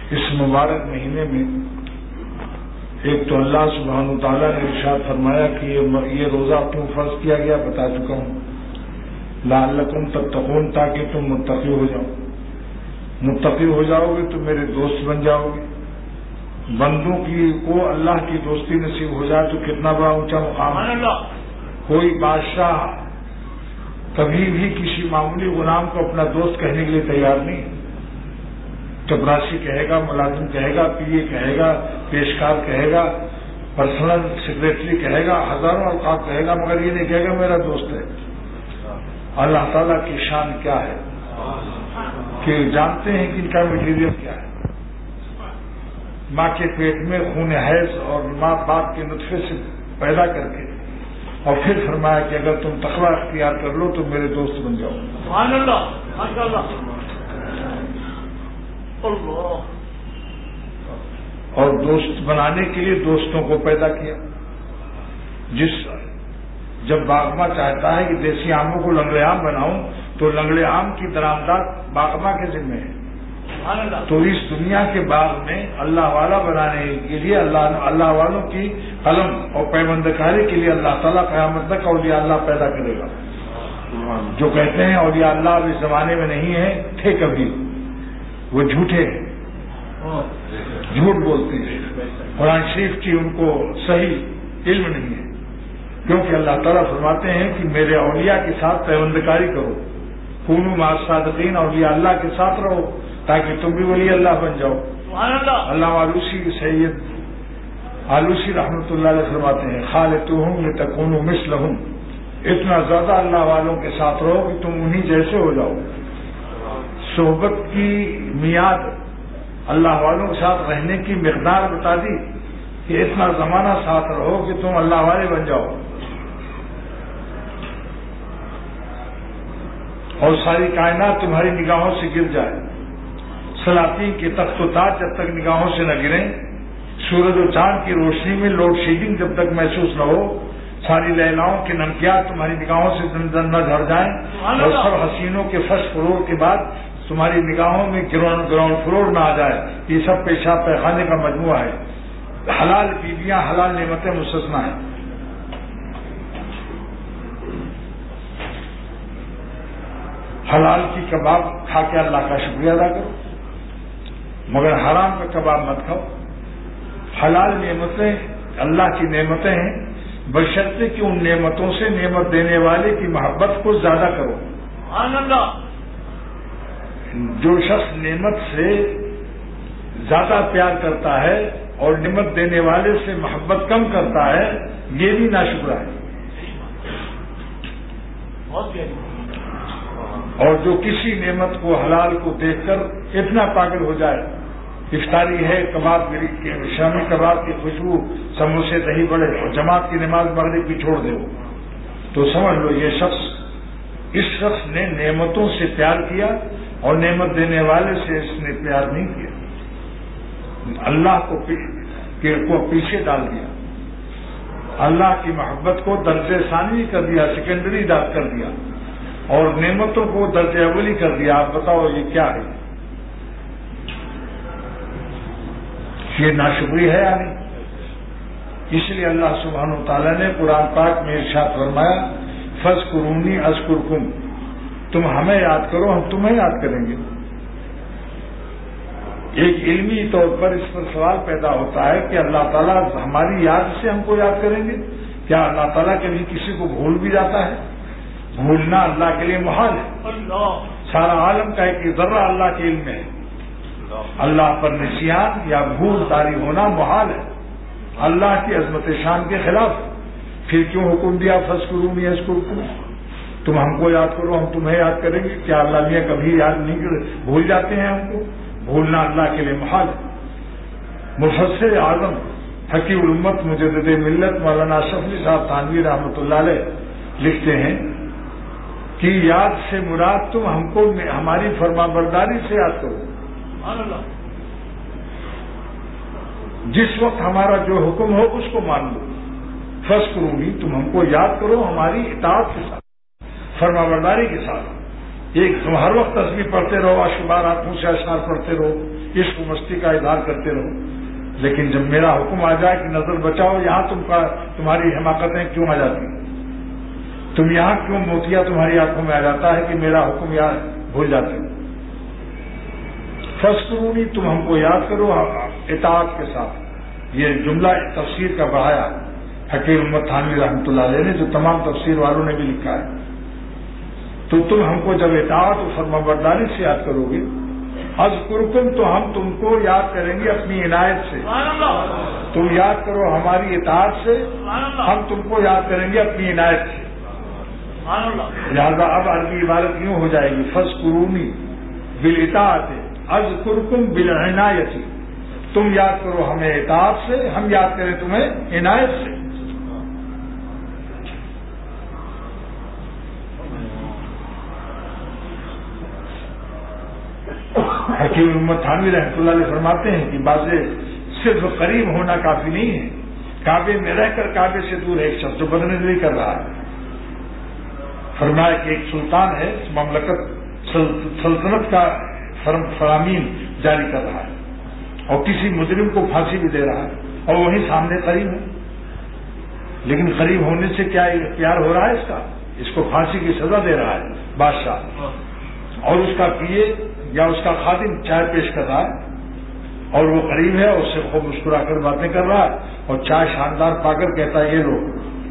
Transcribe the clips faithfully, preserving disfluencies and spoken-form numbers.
اس مبارک مہینے میں ایک تو اللہ سبحانہ وتعالیٰ نے ارشاد فرمایا کہ یہ روزہ کیوں فرض کیا گیا بتا چکا ہوں، لعلکم تتقون، تاکہ تم متقی ہو جاؤ. متقی ہو جاؤ گے تو میرے دوست بن جاؤ گے. بندوں کی کو اللہ کی دوستی نصیب ہو جائے تو کتنا بڑا اونچا مقام ہے. کوئی بادشاہ کبھی بھی کسی معمولی غلام کو اپنا دوست کہنے کے لیے تیار نہیں. چپراسی کہے گا، ملازم کہے گا، پی اے کہے گا، پیشکار کہے گا، پرسنل سیکریٹری کہے گا، ہزاروں القاب کہے گا، مگر یہ نہیں کہے گا میرا دوست ہے. اللہ تعالیٰ کی شان کیا ہے کہ جانتے ہیں کہ ان کا مٹیریل کیا ہے. ماں کے پیٹ میں خون حیض اور ماں باپ کے نطفے سے پیدا کر کے اور پھر فرمایا کہ اگر تم تقوی اختیار کر لو تو میرے دوست بن جاؤ. سبحان اللہ، ماشاء اللہ. اور دوست بنانے کے لیے دوستوں کو پیدا کیا. جس جب باغما چاہتا ہے کہ دیسی آموں کو لنگڑے آم بناؤں تو لنگڑے آم کی درآمدات باغما کے ذمہ ہے. تو اس دنیا کے باغ میں اللہ والا بنانے کے لیے اللہ اللہ والوں کی قلم اور پیوندکاری کے لیے اللہ تعالیٰ قیامت تک اولیاء اللہ پیدا کرے گا. جو کہتے ہیں اولیاء اللہ اب اس زمانے میں نہیں ہے، تھے کبھی، وہ جھوٹے جھوٹ بولتے ہیں. قرآن شریف کی ان کو صحیح علم نہیں ہے، کیونکہ اللہ تعالیٰ فرماتے ہیں کہ میرے اولیاء کے ساتھ پیوندکاری کرو، کونوا مع الصادقین، اولیاء اللہ کے ساتھ رہو تاکہ تم بھی ولی اللہ بن جاؤ. اللہ آلوسی سید آلوسی رحمۃ اللہ علیہ فرماتے ہیں خالطوہم لتکونوا مثلہم، اتنا زیادہ اللہ والوں کے ساتھ رہو کہ تم انہی جیسے ہو جاؤ. صحبت کی میعاد اللہ والوں کے ساتھ رہنے کی مقدار بتا دی کہ اتنا زمانہ ساتھ رہو کہ تم اللہ والے بن جاؤ. اور ساری کائنات تمہاری نگاہوں سے گر جائے. سلاطین کے تخت و تاج جب تک نگاہوں سے نہ گریں، سورج و چاند کی روشنی میں لوڈ شیڈنگ جب تک محسوس نہ ہو، ساری لیلاؤں کے نمکیات تمہاری نگاہوں سے دن دن نہ جھڑ جائیں، اور سب حسینوں کے فرسٹ فلور کے بعد تمہاری نگاہوں میں گراؤنڈ گراؤنڈ فلور نہ آ جائے. یہ سب پیشاب پیخانے کا مجموعہ ہے. حلال بیویاں، حلال نعمتیں مستثنیٰ ہیں. حلال کی کباب کھا کے اللہ کا شکریہ ادا کرو، مگر حرام کا کباب مت کھاؤ. حلال نعمتیں اللہ کی نعمتیں ہیں، بشرطے کہ ان نعمتوں سے نعمت دینے والے کی محبت کو زیادہ کرو. سبحان اللہ. جو شخص نعمت سے زیادہ پیار کرتا ہے اور نعمت دینے والے سے محبت کم کرتا ہے، یہ بھی ناشکرا ہے. اور جو کسی نعمت کو حلال کو دیکھ کر اتنا پاگل ہو جائے، افطاری ہے، کباب گری کے شامی کباب کی خوشبو، سموسے دہی بڑے، اور جماعت کی نماز مغرب کی چھوڑ دے، تو سمجھ لو یہ شخص اس شخص نے نعمتوں سے پیار کیا اور نعمت دینے والے سے اس نے پیار نہیں کیا. اللہ کو کو پیچھے ڈال دیا، اللہ کی محبت کو درجہ ثانی کر دیا، سیکنڈری داد کر دیا، اور نعمتوں کو درجہ اولی کر دیا. آپ بتاؤ یہ کیا ہے؟ یہ ناشکری ہے یا نہیں؟ اس لیے اللہ سبحانہ وتعالیٰ نے قرآن پاک میں ارشاد فرمایا فاذکرونی اذکرکم، تم ہمیں یاد کرو ہم تمہیں یاد کریں گے. ایک علمی طور پر اس پر سوال پیدا ہوتا ہے کہ اللہ تعالیٰ ہماری یاد سے ہم کو یاد کریں گے؟ کیا اللہ تعالیٰ کبھی کسی کو بھول بھی جاتا ہے؟ بھولنا اللہ کے لیے محال ہے. سارا عالم کا ایک ذرہ اللہ کے علم میں ہے. اللہ پر نسیان یا بھول طاری ہونا محال ہے، اللہ کی عظمت شان کے خلاف. پھر کیوں حکم دیا فاذکرونی اذکرکم، تم ہم کو یاد کرو ہم تمہیں یاد کریں گے؟ کیا اللہ میاں کبھی یاد نہیں کرے؟ بھول جاتے ہیں ہم کو؟ بھولنا اللہ کے لیے محال ہے. مفسر اعظم حکیم الامت مجدد ملت مولانا اشرف علی صاحب تھانوی رحمۃ اللہ علیہ لکھتے ہیں کہ یاد سے مراد تم ہم کو ہماری فرما برداری سے یاد کرو. جس وقت ہمارا جو حکم ہو اس کو مان لو. فاذکرونی، تم ہم کو یاد کرو ہماری اطاعت کے ساتھ، فرما برداری کے ساتھ. ایک تم ہر وقت تسبیح پڑھتے رہو، اشعار ہاتھوں سے اشعار پڑھتے رہو، عشق و مستی کا اظہار کرتے رہو، لیکن جب میرا حکم آ جائے کہ نظر بچاؤ، یہاں تم کا تمہاری حماقتیں کیوں آ جاتی ہیں؟ تم یہاں کیوں موتیا تمہاری آنکھوں میں آ جاتا ہے کہ میرا حکم یاد بھول جاتے ہو؟ فاذکرونی، تم ہم کو یاد کرو اطاعت کے ساتھ۔ یہ جملہ تفسیر کا بڑھایا حکیم محمد تھانوی رحمۃ اللہ علیہ نے، جو تمام تفسیر والوں نے بھی لکھا ہے۔ تو تم ہم کو جب اطاعت و فرمانبرداری سے یاد کرو گے، اذکرکم، تو ہم تم کو یاد کریں گے اپنی عنایت سے۔ تم یاد کرو ہماری اطاعت سے، ہم تم کو یاد کریں گے اپنی عنایت سے۔ لہٰذا اب عربی عبارت یوں ہو جائے گی، فاذکرونی بالاطاعت اذکرکم بالعنایت، تم یاد کرو ہمیں اطاعت سے، ہم یاد کریں تمہیں عنایت سے۔ حکیم محمد تھانوی رحمۃ اللہ علیہ فرماتے ہیں کہ بازے صرف قریب ہونا کافی نہیں ہے، کعبے میں رہ کر کعبے سے دور ایک شخص جو بدنظری کر رہا ہے۔ فرمایا کہ ایک سلطان ہے، مملکت سلطنت کا فرامین جاری کر رہا ہے اور کسی مجرم کو پھانسی بھی دے رہا ہے، اور وہی سامنے قریب ہے، لیکن قریب ہونے سے کیا اختیار ہو رہا ہے اس کا؟ اس کو پھانسی کی سزا دے رہا ہے بادشاہ، اور اس کا پیے یا اس کا خادم چائے پیش کر رہا ہے، اور وہ قریب ہے، اس سے خوب مسکرا کر باتیں کر رہا ہے، اور چائے شاندار پا کر کہتا ہے یہ لو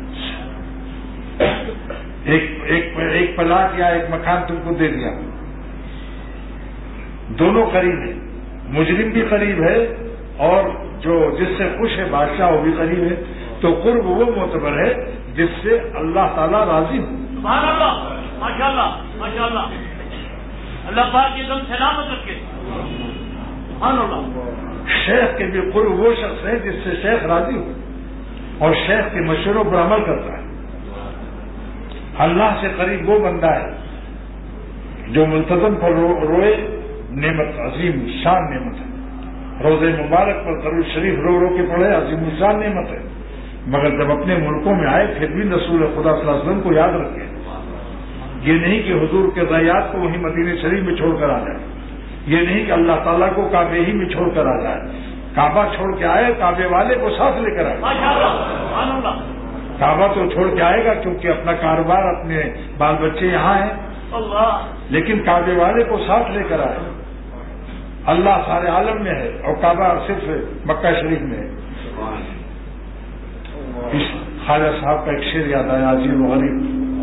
ایک ایک ایک پلاٹ یا ایک مکان تم کو دے دیا۔ دونوں قریب ہیں، مجرم بھی قریب ہے اور جو جس سے خوش ہے بادشاہ وہ بھی قریب ہے، تو قرب وہ معتبر ہے جس سے اللہ تعالیٰ راضی ہو۔ سبحان اللہ، ماشاء اللہ، ماشاء اللہ، اللہ پاک کی تم سلامت رکھے۔ سبحان اللہ۔ شیخ کے بھی قرب وہ شخص ہے جس سے شیخ راضی ہو اور شیخ کے مشوروں پر عمل کرتا ہے۔ اللہ سے قریب وہ بندہ ہے جو ملتزم پر رو روئے، نعمت عظیم شان نعمت ہے، روزے مبارک پر درود شریف رو رو کے پڑھے، عظیم شان نعمت ہے، مگر جب اپنے ملکوں میں آئے پھر بھی رسول خدا صلی اللہ علیہ وسلم کو یاد رکھے، یہ نہیں کہ حضور کے ضیاعت کو وہیں مدینہ شریف میں چھوڑ کر آ جائے، یہ نہیں کہ اللہ تعالیٰ کو کعبے ہی میں چھوڑ کر آ جائے، کعبہ چھوڑ کے آئے، کعبے والے کو ساتھ لے کر آئے۔ کعبہ تو چھوڑ کے آئے گا کیونکہ اپنا کاروبار، اپنے بال بچے یہاں ہیں، لیکن کعبے والے کو ساتھ لے کر آئے۔ اللہ سارے عالم میں ہے اور کعبہ صرف مکہ شریف میں ہے۔ اس خواجہ صاحب کا ایک شعر یاد آیا، عجیب و غریب،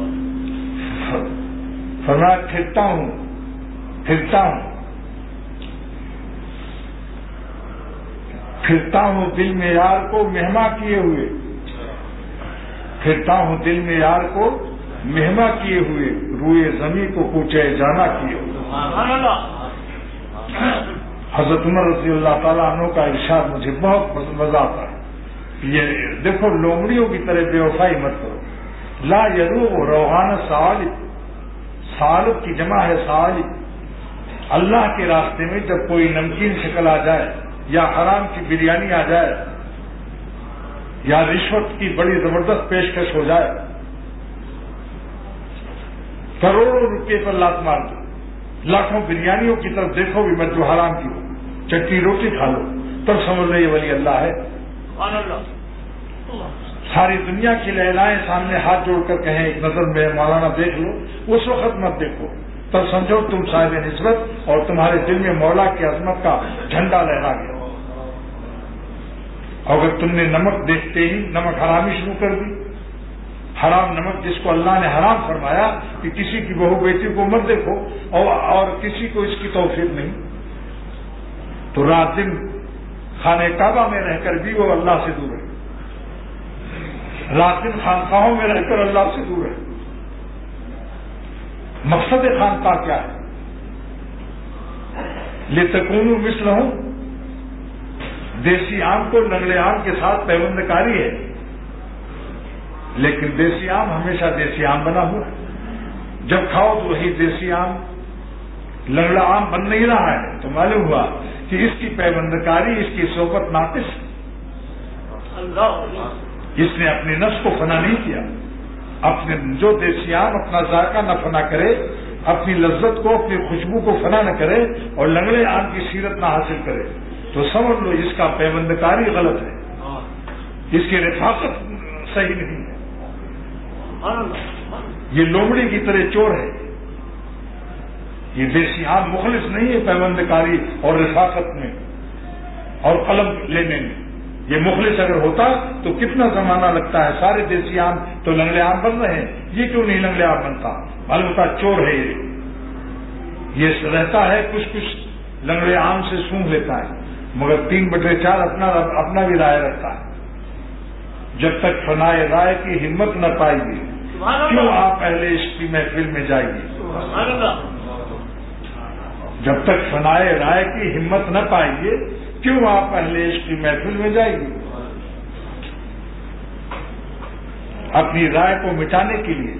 فرمایا پھرتا ہوں پھرتا ہوں پھرتا ہوں دل میں یار کو مہما کیے ہوئے، پھرتا ہوں دل میں یار کو مہما کیے ہوئے، روئے زمین کو کوچے جانا کیے ہوئے۔ حضرت عمر رضی اللہ تعالیٰ عنہ کا ارشاد مجھے بہت مزہ آتا ہے، یہ دیکھو لومڑیوں کی طرح بے وفائی مت کرو۔ لا یروغ روغان سالب، سالب کی جمع ہے سالب۔ اللہ کے راستے میں جب کوئی نمکین شکل آ جائے یا حرام کی بریانی آ جائے یا رشوت کی بڑی زبردست پیشکش ہو جائے، کروڑوں روپے پر لات مار دو، لاکھوں بریانیوں کی طرف دیکھو بھی مت جو حرام کی ہو، چٹنی روٹی کھا لو، تب سمجھ لو یہ ولی اللہ ہے۔ ساری دنیا کی لہلائیں سامنے ہاتھ جوڑ کر کہیں ایک نظر میں مولانا دیکھ لو، اس وقت مت دیکھو، تب سمجھو تم صاحب نسبت اور تمہارے دل میں مولا کی عظمت کا جھنڈا لہرا گیا۔ اگر تم نے نمک دیکھتے ہی نمک حرامی شروع کر دی، حرام نمک جس کو اللہ نے حرام فرمایا کہ کسی کی بہو بیٹی کو مت دیکھو اور, اور کسی کو اس کی توفیق نہیں، تو رات دن خانہ کعبہ میں رہ کر بھی وہ اللہ سے دور ہے، رات دن خانقاہوں میں رہ کر اللہ سے دور ہے۔ مقصد خانقاہ کیا ہے؟ لِتَكُونُوا مِثْلَهُمْ، دیسی آم کو نگلے آم کے ساتھ پیوند کاری ہے، لیکن دیسی آم ہمیشہ دیسی آم بنا ہوا ہے، جب کھاؤ تو وہی دیسی آم لنگڑا آم بن نہیں رہا ہے، تو معلوم ہوا کہ اس کی پیوندکاری، اس کی صحبت ناقص ہے، اس نے اپنے نفس کو فنا نہیں کیا۔ اپنے جو دیسی آم اپنا ذائقہ نہ فنا کرے، اپنی لذت کو اپنی خوشبو کو فنا نہ کرے اور لنگڑے عام کی سیرت نہ حاصل کرے تو سمجھ لو اس کا پیوندکاری غلط ہے، اس کی رفاقت صحیح نہیں ہے، یہ لومڑی کی طرح چور ہے، یہ دیسی عام مخلص نہیں ہے پیوندکاری اور رفاقت میں اور قلم لینے میں۔ یہ مخلص اگر ہوتا تو کتنا زمانہ لگتا ہے، سارے دیسی عام تو لنگڑے عام بن رہے ہیں، یہ کیوں نہیں لنگڑے عام بنتا؟ معلوم ہوتا چور ہے، یہ یہ رہتا ہے کچھ کچھ لنگڑے عام سے سونگھ لیتا ہے، مگر تین بٹے چار اپنا اپنا بھی رائے رکھتا ہے۔ جب تک فنائے رائے کی ہمت نہ پائیے کیوں آپ اہل عشق کی محفل میں جائیے؟ جب تک فنائے رائے کی ہمت نہ پائیے کیوں آپ اہل عشق کی محفل میں جائیے؟ اپنی رائے کو مٹانے کے لیے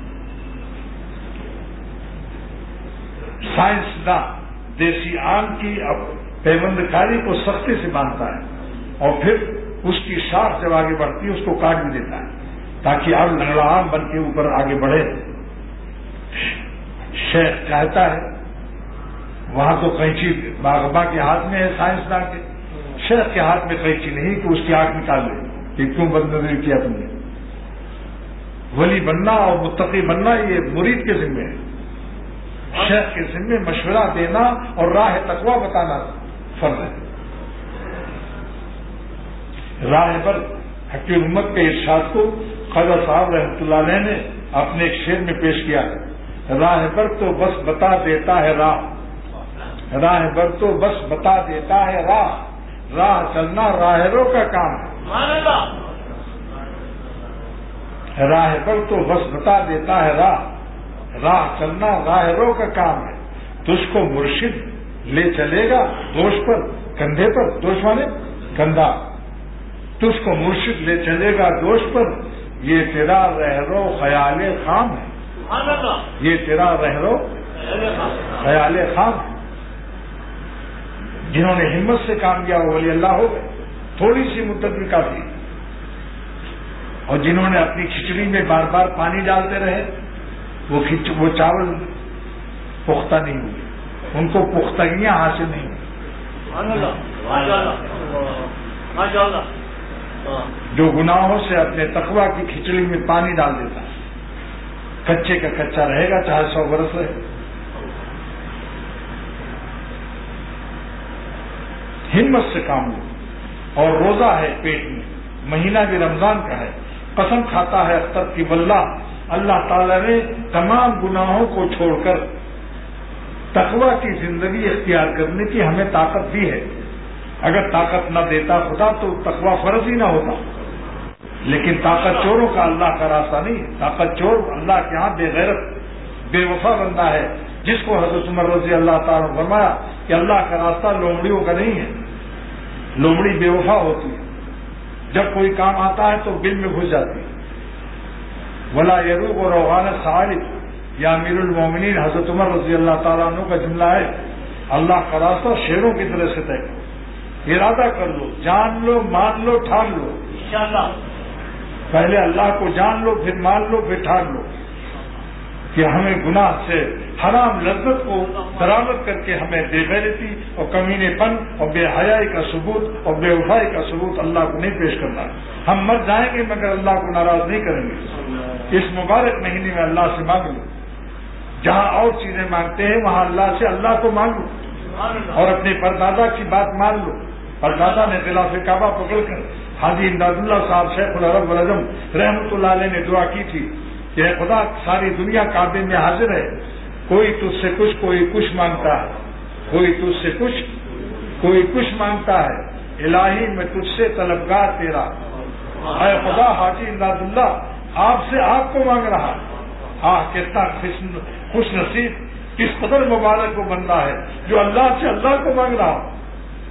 سائنسداں دیسی عام کی پیوندکاری کو سختی سے باندھتا ہے اور پھر اس کی شاخ جب آگے بڑھتی ہے اس کو کاٹ بھی دیتا ہے تاکہ اب لنگڑا عام بن کے اوپر آگے بڑھے۔ شیخ چاہتا ہے، وہاں تو قینچی باغباں کے ہاتھ میں ہے سائنسداں کے، شیخ کے ہاتھ میں قینچی نہیں کہ اس کی آنکھ نکال لے کہ کیوں بدنظری کیا تم نے۔ ولی بننا اور متقی بننا یہ مرید کے ذمے ہے، شیخ کے ذمے مشورہ دینا اور راہ تقویٰ بتانا فرض ہے۔ راہ بر حکیم امت کے ارشاد کو خواجہ صاحب رحمۃ اللہ علیہ نے اپنے ایک شعر میں پیش کیا ہے، راہ بر تو بس بتا دیتا ہے راہ، راہ بر تو بس بتا دیتا ہے راہ، راہ چلنا راہروں کا کام ہے، راہ بر تو بس بتا دیتا ہے راہ، راہ چلنا راہروں کا کام ہے، تجھ کو مرشد لے چلے گا دوش پر کندھے پر، دوش والے کندھا، تجھ کو مرشد لے چلے گا دوش پر، یہ تیرا رہرو خیال خام ہے، یہ تیرا رہرو خیال خام ہے۔ جنہوں نے ہمت سے کام کیا وہ ولی اللہ ہو گئے، تھوڑی سی مدت بھی کافی، اور جنہوں نے اپنی کھچڑی میں بار بار پانی ڈالتے رہے وہ وہ چاول پختہ نہیں ہوئے، ان کو پختگیاں حاصل نہیں ہوئی۔ جو گناہوں سے اپنے تقویٰ کی کھچڑی میں پانی ڈال دیتا ہے کچے کا کچا رہے گا چاہے سو برس رہے۔ ہمت سے کام لو، اور روزہ ہے پیٹ میں، مہینہ بھی رمضان کا ہے، قسم کھاتا ہے اختر کی واللہ اللہ تعالیٰ نے تمام گناہوں کو چھوڑ کر تقویٰ کی زندگی اختیار کرنے کی ہمیں طاقت دی ہے۔ اگر طاقت نہ دیتا خدا تو تقویٰ فرض ہی نہ ہوتا، لیکن طاقت چوروں کا اللہ کا راستہ نہیں ہے۔ طاقت چور اللہ کے ہاں بے غیرت بے وفا بندہ ہے، جس کو حضرت عمر رضی اللہ تعالیٰ نے فرمایا کہ اللہ کا راستہ لومڑیوں کا نہیں ہے، لومڑی بے وفا ہوتی ہے، جب کوئی کام آتا ہے تو بل میں گھس جاتی ہے۔ ولا یروق و روغان صالح یا امیر المومنین حضرت عمر رضی اللہ تعالیٰ عنہ کا جملہ ہے، اللہ کا راستہ شیروں کی طرح سے طے کرو، ارادہ کر لو، جان لو، مان لو، ٹھان لو، انشاءاللہ پہلے اللہ کو جان لو، پھر مان لو، پھر ٹھان لو کہ ہمیں گناہ سے حرام لذت کو برآمد کر کے ہمیں بے غیرتی اور کمینے پن اور بے حیائی کا ثبوت اور بے وفائی کا ثبوت اللہ کو نہیں پیش کرنا۔ ہم مر جائیں گے مگر اللہ کو ناراض نہیں کریں گے۔ اس مبارک مہینے میں اللہ سے مانگ لو، جہاں اور چیزیں مانگتے ہیں وہاں اللہ سے اللہ کو مانگ لو، اور اپنے پردادا کی بات مان لو۔ پردادا نے خلاف کعبہ پکڑ کر حاجی امداد اللہ صاحب شیخ العرب والعجم رحمۃ اللہ علیہ نے دعا کی تھی کہ اے خدا ساری دنیا کعبے میں حاضر ہے، کوئی تجھ سے کچھ کوئی کچھ مانگتا ہے، کوئی تجھ سے کچھ کوئی کچھ مانگتا ہے، الہی میں تجھ سے طلبگار تیرا، اے خدا حاجی امداد اللہ آپ سے آپ کو مانگ رہا ہے۔ آہ کتنا خوش نصیب، کس قدر مبارک وہ بندہ ہے جو اللہ سے اللہ کو مانگ رہا ہو۔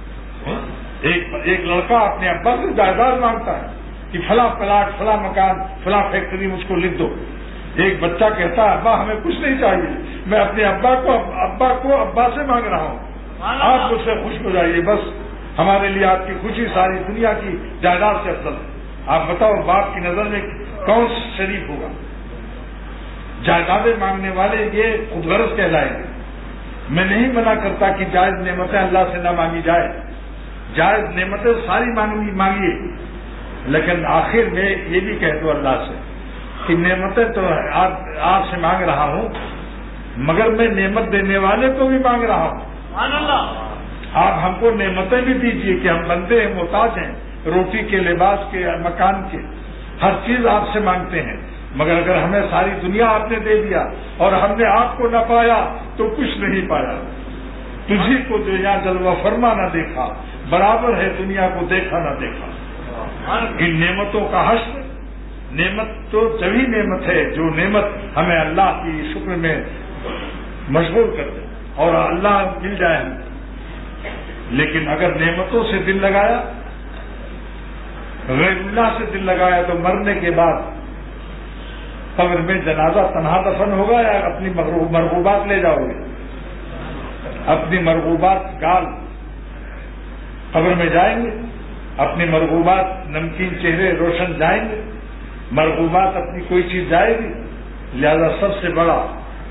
ایک ایک لڑکا اپنے ابا سے جائیداد مانگتا ہے کہ فلاں پلاٹ فلاں مکان فلاں فیکٹری مجھ کو لکھ دو۔ ایک بچہ کہتا ہے ابا ہمیں کچھ نہیں چاہیے، میں اپنے ابا کو ابا کو ابا سے مانگ رہا ہوں، آپ مجھ سے خوش ہو جائیے، بس ہمارے لیے آپ کی خوشی ساری دنیا کی جائیداد سے افضل ہے۔ آپ بتاؤ باپ کی نظر میں کون شریف ہوگا؟ جائیدادیں مانگنے والے یہ خود غرض کہلائیں گے. میں نہیں منع کرتا کہ جائز نعمتیں اللہ سے نہ مانگی جائے، جائز نعمتیں ساری مانگی مانگیے، لیکن آخر میں یہ بھی کہہ دو اللہ سے کہ نعمتیں تو آپ سے مانگ رہا ہوں، مگر میں نعمت دینے والے کو بھی مانگ رہا ہوں. سبحان اللہ. آپ ہم کو نعمتیں بھی دیجیے کہ ہم بندے ہیں، محتاج ہیں، روٹی کے، لباس کے، مکان کے، ہر چیز آپ سے مانگتے ہیں. مگر اگر ہمیں ساری دنیا آپ نے دے دیا اور ہم نے آپ کو نہ پایا تو کچھ نہیں پایا. تجھی کو دنیا جلوہ فرما نہ دیکھا، برابر ہے دنیا کو دیکھا نہ دیکھا. ان نعمتوں کا حشر، نعمت تو جبھی نعمت ہے جو نعمت ہمیں اللہ کی شکر میں مشغول کر دے اور اللہ مل جائے. لیکن اگر نعمتوں سے دل لگایا، غیر اللہ سے دل لگایا، تو مرنے کے بعد قبر میں جنازہ تنہا دفن ہوگا یا اپنی مرغوبات لے جاؤ گے؟ اپنی مرغوبات گال قبر میں جائیں گے، اپنی مرغوبات نمکین چہرے روشن جائیں گے، مرغوبات اپنی کوئی چیز جائے گی. لہذا سب سے بڑا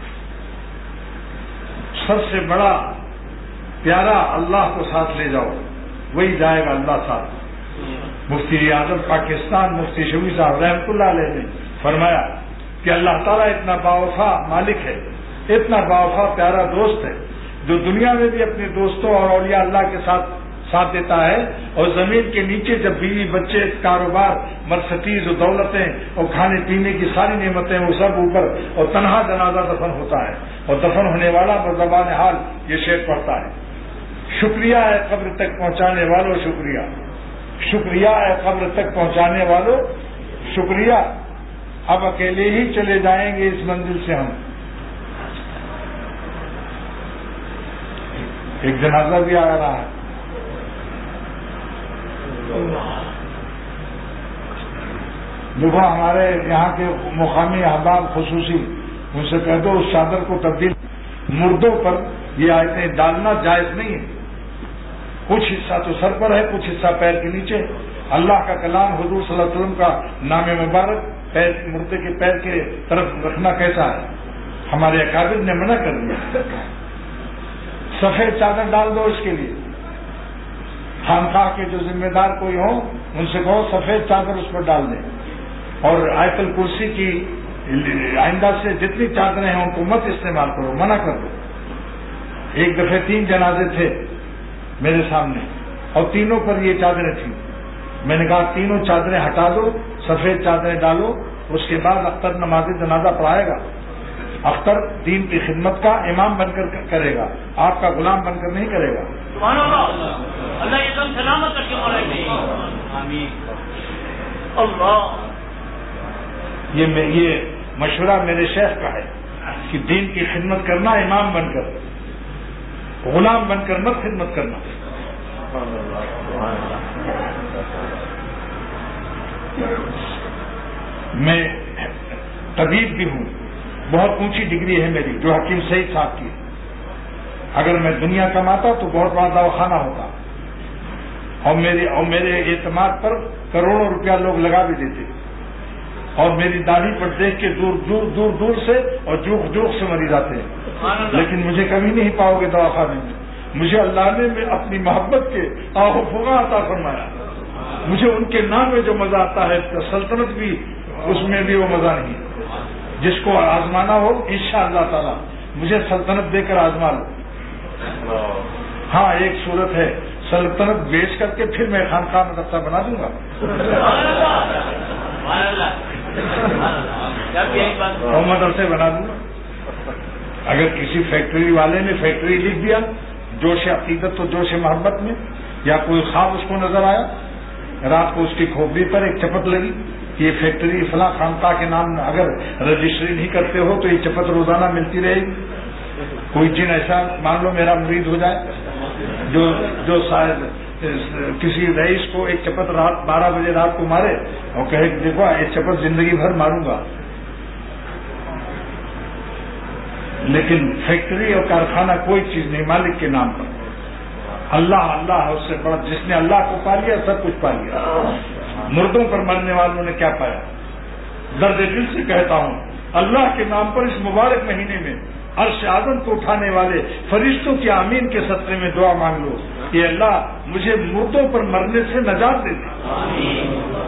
سب سے بڑا پیارا اللہ کو ساتھ لے جاؤ، وہی جائے گا اللہ ساتھ. مفتی اعظم پاکستان مفتی شفیع صاحب رحمۃ اللہ علیہ نے فرمایا کہ اللہ تعالیٰ اتنا باوفا مالک ہے، اتنا باوفا پیارا دوست ہے، جو دنیا میں بھی اپنے دوستوں اور اولیاء اللہ کے ساتھ ساتھ دیتا ہے، اور زمین کے نیچے جب بیوی بچے، کاروبار، مرسٹیز و دولتیں اور کھانے پینے کی ساری نعمتیں وہ سب اوپر، اور تنہا جنازہ دفن ہوتا ہے، اور دفن ہونے والا بزبان حال یہ شعر پڑھتا ہے: شکریہ ہے قبر تک پہنچانے والوں، شکریہ، شکریہ ہے قبر تک پہنچانے والوں، شکریہ. اب اکیلے ہی چلے جائیں گے اس منزل سے ہم. ایک جنازہ بھی آ رہا ہے. دیکھو ہمارے یہاں کے مقامی احباب خصوصی، ان سے کہہ دو اس چادر کو تبدیل. مردوں پر یہ آیتیں ڈالنا جائز نہیں ہے. کچھ حصہ تو سر پر ہے، کچھ حصہ پیر کے نیچے. اللہ کا کلام حضور صلی اللہ علیہ وسلم کا نام مبارک پیر مردے کے پیر کے طرف رکھنا کیسا ہے؟ ہمارے اکابر نے منع کر دیا. سفید چادر ڈال دو اس کے لیے. خانقاہ کے جو ذمہ دار کوئی ہوں ان سے کہو سفید چادر اس پر ڈال دیں، اور آیت الکرسی کی آئندہ سے جتنی چادریں ہیں ان کو مت استعمال کرو، منع کر دو. ایک دفعہ تین جنازے تھے میرے سامنے اور تینوں پر یہ چادریں تھیں. میں نے کہا تینوں چادریں ہٹا دو، سفید چادریں ڈالو. اس کے بعد اختر نماز جنازہ پڑھائے گا. اختر دین کی خدمت کا امام بن کر کرے گا، آپ کا غلام بن کر نہیں کرے گا. سبحان اللہ. اللہ ایک دم سلامت رکھے مولانا. آمین. اللہ. یہ یہ مشورہ میرے شیخ کا ہے کہ دین کی خدمت کرنا امام بن کر، غلام بن کر مت خدمت کرنا. میں طبیب بھی ہوں، بہت اونچی ڈگری ہے میری جو حکیم سعید صاحب کی. اگر میں دنیا کماتا تو بہت بڑا دواخانہ ہوتا، اور میرے اور میرے اعتماد پر کروڑوں روپیہ لوگ لگا بھی دیتے، اور میری داڑھی پر دیکھ کے دور دور دور دور سے اور جوک جوک سے مریض آتے ہیں. لیکن مجھے کبھی نہیں پاؤ گے دواخانے میں. مجھے اللہ نے اپنی محبت کے آہ و فغاں عطا فرمایا. مجھے ان کے نام میں جو مزہ آتا ہے سلطنت بھی اس میں بھی وہ مزہ نہیں. جس کو آزمانا ہو انشاءاللہ تعالی مجھے سلطنت دے کر آزما لو. ہاں ایک صورت ہے، سلطنت بیچ کر کے پھر میں خانقاہ مدرسہ بنا دوں گا اور مدرسے بنا دوں گا. اگر کسی فیکٹری والے نے فیکٹری لکھ دیا جوش عقیدت تو جوش محبت میں، یا کوئی خواب اس کو نظر آیا، رات کو اس کی کھوپڑی پر ایک چپت لگی کہ یہ فیکٹری فلاں خانقاہ کے نام اگر رجسٹری نہیں کرتے ہو تو یہ چپت روزانہ ملتی رہے گی. کوئی جن ایسا مان لو میرا مرید ہو جائے جو جو شاید کسی رئیس کو ایک چپت رات بارہ بجے رات کو مارے اور کہے کہ دیکھو ایک چپت زندگی بھر ماروں گا. لیکن فیکٹری اور کارخانہ کوئی چیز نہیں مالک کے نام پر. اللہ اللہ اس سے بڑا، جس نے اللہ کو پا لیا سب کچھ پا لیا. مردوں پر مرنے والوں نے کیا پایا؟ درد دل سے کہتا ہوں اللہ کے نام پر اس مبارک مہینے میں عرش اعظم کو اٹھانے والے فرشتوں کی آمین کے صدقے میں دعا مانگ لو کہ اللہ مجھے مردوں پر مرنے سے نجات دے دے،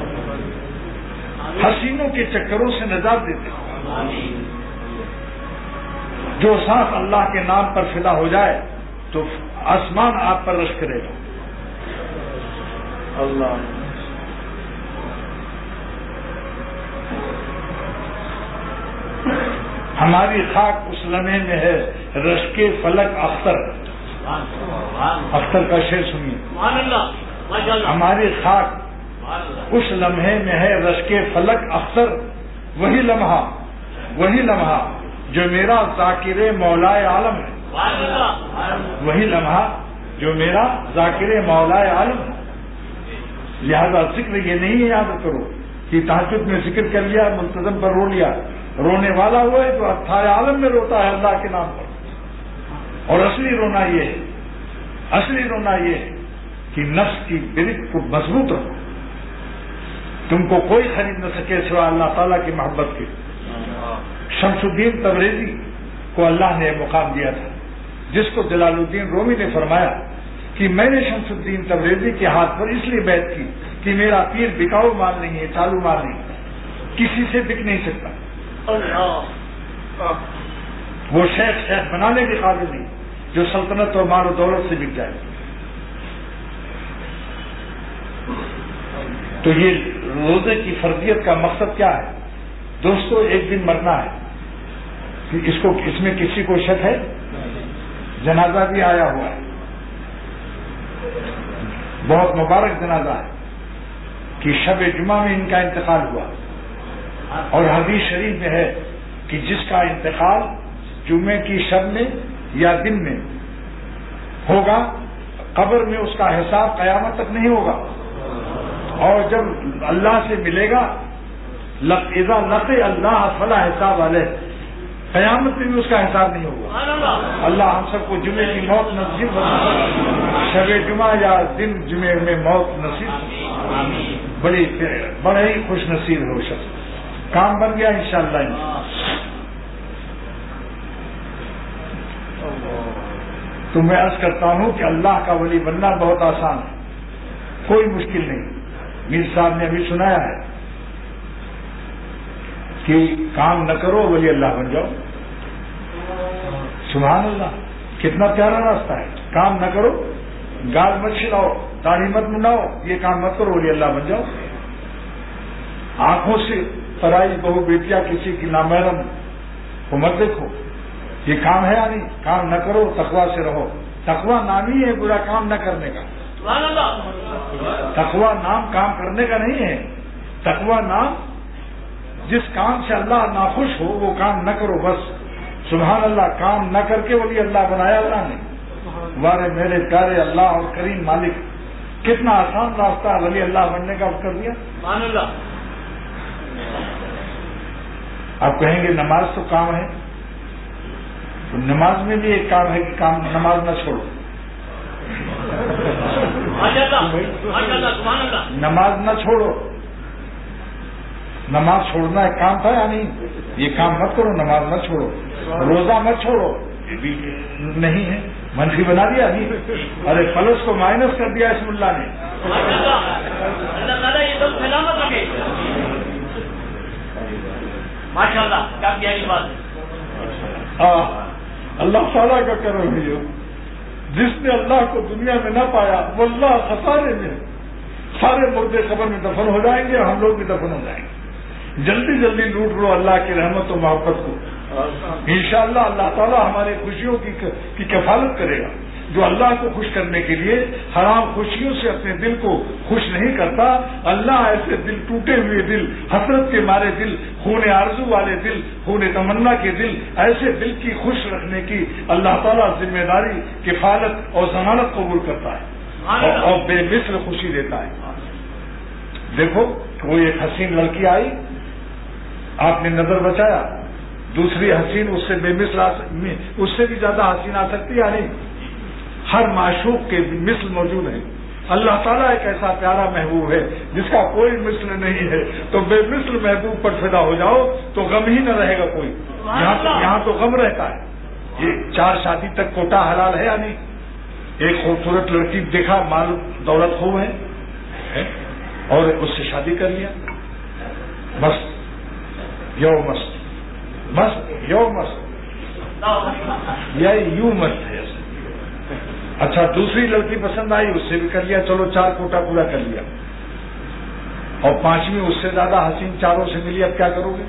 حسینوں کے چکروں سے نجات دے دے۔ جو سانس اللہ کے نام پر فدا ہو جائے تو آسمان آپ پر رش کرے گا۔ اللہ ہماری خاک اس لمحے میں ہے رشک فلک اختر، اختر کا شعر سنیے۔ ہماری خاک اس لمحے میں ہے رشک فلک اختر، وہی لمحہ وہی لمحہ جو میرا ذاکر مولائے عالم ہے، وہی لمحہ جو میرا ذاکر مولائے عالم ہے۔ لہذا ذکر یہ نہیں ہے یاد کرو کہ تہجد میں ذکر کر لیا، ملتزم پر رو لیا، رونے والا وہ ہے جو اتھائے عالم میں روتا ہے اللہ کے نام پر۔ اور اصلی رونا یہ ہے اصلی رونا یہ ہے کہ نفس کی برک کو مضبوط رکھو، تم کو کوئی خرید نہ سکے سوا اللہ تعالیٰ کی محبت کے۔ شمس الدین تبریزی کو اللہ نے مقام دیا تھا، جس کو جلال الدین رومی نے فرمایا کہ میں نے شمس الدین تبریزی کے ہاتھ پر اس لیے بیعت کی کہ میرا پیر بکاؤ مال نہیں ہے، چالو مال نہیں، کسی سے بک نہیں سکتا، وہ شیخ شیخ بنانے کے قابل نہیں جو سلطنت اور مال و دولت سے بک جائے۔ تو یہ روزے کی فرضیت کا مقصد کیا ہے دوستو؟ ایک دن مرنا ہے، اس کو اس میں کسی کو شک ہے؟ جنازہ بھی آیا ہوا ہے، بہت مبارک جنازہ ہے کہ شب جمعہ میں ان کا انتقال ہوا، اور حدیث شریف میں ہے کہ جس کا انتقال جمعے کی شب میں یا دن میں ہوگا، قبر میں اس کا حساب قیامت تک نہیں ہوگا، اور جب اللہ سے ملے گا اذا لقی اللہ فلا حساب علیہ، قیامت میں بھی اس کا حساب نہیں ہوگا۔ اللہ ہم سب کو جمعے کی موت نصیب ہو، شب جمعہ یا دن جمعے میں موت نصیب، بڑی بڑے ہی خوش نصیب ہو شخص، کام بن گیا انشاءاللہ۔ تو میں عرض کرتا ہوں کہ اللہ کا ولی بننا بہت آسان ہے، کوئی مشکل نہیں۔ میر صاحب نے ابھی سنایا ہے کہ کام نہ کرو ولی اللہ بن جاؤ، سبحان اللہ، کتنا پیارا راستہ ہے۔ کام نہ کرو، گال مت چھڑاؤ، داڑھی مت منڈاؤ، یہ کام مت کرو ولی اللہ بن جاؤ۔ آنکھوں سے پرائی بہو بیٹیا کسی کی نامحرم کو مت دیکھو، یہ کام ہے یا نہیں؟ کام نہ کرو، تقویٰ سے رہو۔ تقویٰ نام ہی ہے برا کام نہ کرنے کا، تقویٰ نام کام کرنے کا نہیں ہے، تقویٰ نام جس کام سے اللہ ناخوش ہو وہ کام نہ کرو بس۔ سبحان اللہ، کام نہ کر کے ولی اللہ بنایا اللہ نے۔ وارے میرے پیارے اللہ اور کریم مالک، کتنا آسان راستہ ولی اللہ بننے کا کر دیا۔ سبحان اللہ۔ آپ کہیں گے نماز تو کام ہے، تو نماز میں بھی ایک کام ہے کہ کام نماز نہ چھوڑو، نماز نہ چھوڑو۔ نماز چھوڑنا ایک کام تھا یا نہیں؟ یہ کام مت کرو، نماز مت چھوڑو، روزہ مت چھوڑو، یہ بھی نہیں ہے، منفی بنا دیا نہیں، ارے پلس کو مائنس کر دیا اس ملا نے۔ ماشاء اللہ، کیا پیاری بات ہے۔ اللہ تعالیٰ کا کرم ہے، جس نے اللہ کو دنیا میں نہ پایا وہ اللہ خسارے میں، سارے مردے قبر میں دفن ہو جائیں گے اور ہم لوگ بھی دفن ہو جائیں گے۔ جلدی جلدی لوٹ لو اللہ کی رحمت و محبت کو، انشاءاللہ اللہ تعالیٰ ہمارے خوشیوں کی کفالت کرے گا۔ جو اللہ کو خوش کرنے کے لیے حرام خوشیوں سے اپنے دل کو خوش نہیں کرتا، اللہ ایسے دل، ٹوٹے ہوئے دل، حسرت کے مارے دل، خون آرزو والے دل، خون تمنا کے دل، ایسے دل کی خوش رکھنے کی اللہ تعالیٰ ذمہ داری، کفالت اور ضمانت قبول کرتا ہے اور بے مثل خوشی دیتا ہے۔ دیکھو کوئی ایک حسین لڑکی آئی، آپ نے نظر بچایا، دوسری حسین اس سے بے مثل، اس سے بھی زیادہ حسین آ سکتی ہے نہیں؟ ہر معشوق کے مثل موجود ہیں، اللہ تعالیٰ ایک ایسا پیارا محبوب ہے جس کا کوئی مثل نہیں ہے، تو بے مثل محبوب پر فدا ہو جاؤ تو غم ہی نہ رہے گا کوئی. یہاں تو یہاں تو غم رہتا ہے. یہ چار شادی تک کوٹا حلال ہے یا نہیں؟ ایک خوبصورت لڑکی دیکھا، مال دولت خوب ہے اور اس سے شادی کر لیا، بس یو مست مست یو مست یا یوں مست ہے. اچھا دوسری لڑکی پسند آئی، اس سے بھی کر لیا، چلو چار کوٹا پورا کر لیا. اور پانچویں اس سے زیادہ حسین چاروں سے ملی، اب کیا کرو گے؟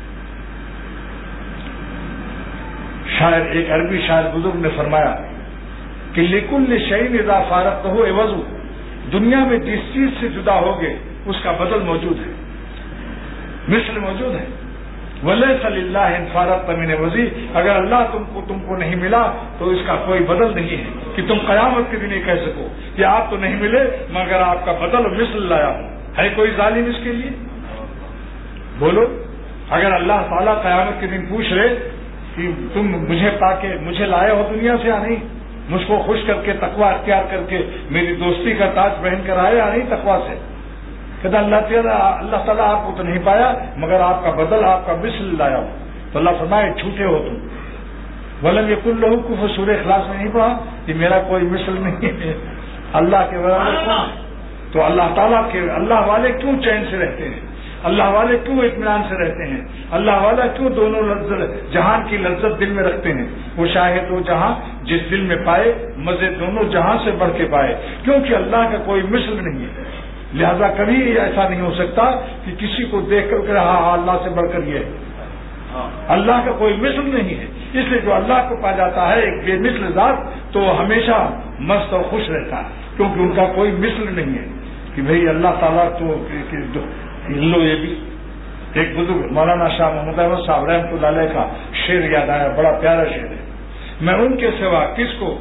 شاعر ایک عربی شاعر بزرگ نے فرمایا کہ لکل شیء اذا فارقتہ عوض، دنیا میں جس چیز سے جدا ہوگے اس کا بدل موجود ہے، مثل موجود ہے. ولیس للہ ان فارقت من عوضی، اگر اللہ تم کو تم کو نہیں ملا تو اس کا کوئی بدل نہیں ہے کہ تم قیامت کے دن یہ کہہ سکو کہ آپ تو نہیں ملے مگر آپ کا بدل مثل لایا ہوں. ہے کوئی ظالم اس کے لیے؟ بولو. اگر اللہ تعالیٰ قیامت کے دن پوچھ رہے کہ تم مجھے پا کے مجھے لائے ہو دنیا سے یا نہیں، مجھ کو خوش کر کے تقویٰ اختیار کر کے میری دوستی کا تاج پہن کر آئے یا نہیں تقویٰ سے؟ کہتا اللہ تعالیٰ اللہ تعالیٰ آپ کو تو نہیں پایا مگر آپ کا بدل آپ کا مثل لایا ہو. تو اللہ فرمائے جھوٹے ہو تم. ولم یکن لہ کفوا، سورہ اخلاص میں نہیں پڑھا کہ میرا کوئی مثل نہیں ہے اللہ کے برابر کون؟ تو اللہ تعالیٰ کے اللہ والے کیوں چین سے رہتے ہیں؟ اللہ والے کیوں اطمینان سے رہتے ہیں؟ اللہ والا کیوں دونوں لذت جہان کی لذت دل میں رکھتے ہیں؟ وہ شاہد وہ جہاں جس دل میں پائے مزے دونوں جہاں سے بڑھ کے پائے، کیونکہ اللہ کا کوئی مثل نہیں ہے. لہذا کبھی ایسا نہیں ہو سکتا کہ کسی کو دیکھ کر کہ ہاں اللہ سے بڑھ کر یہ ہے. اللہ کا کوئی مثل نہیں ہے. اس لیے جو اللہ کو پا جاتا ہے ایک بے مثل ذات تو ہمیشہ مست اور خوش رہتا ہے، کیونکہ ان کا کوئی مثل نہیں ہے کہ بھئی اللہ تعالیٰ تو لو. یہ بھی ایک بزرگ مولانا شاہ محمد احمد صاحب رحمۃ اللہ علیہ کا شعر یاد آیا، بڑا پیارا شعر ہے. میں ان کے سوا کس کو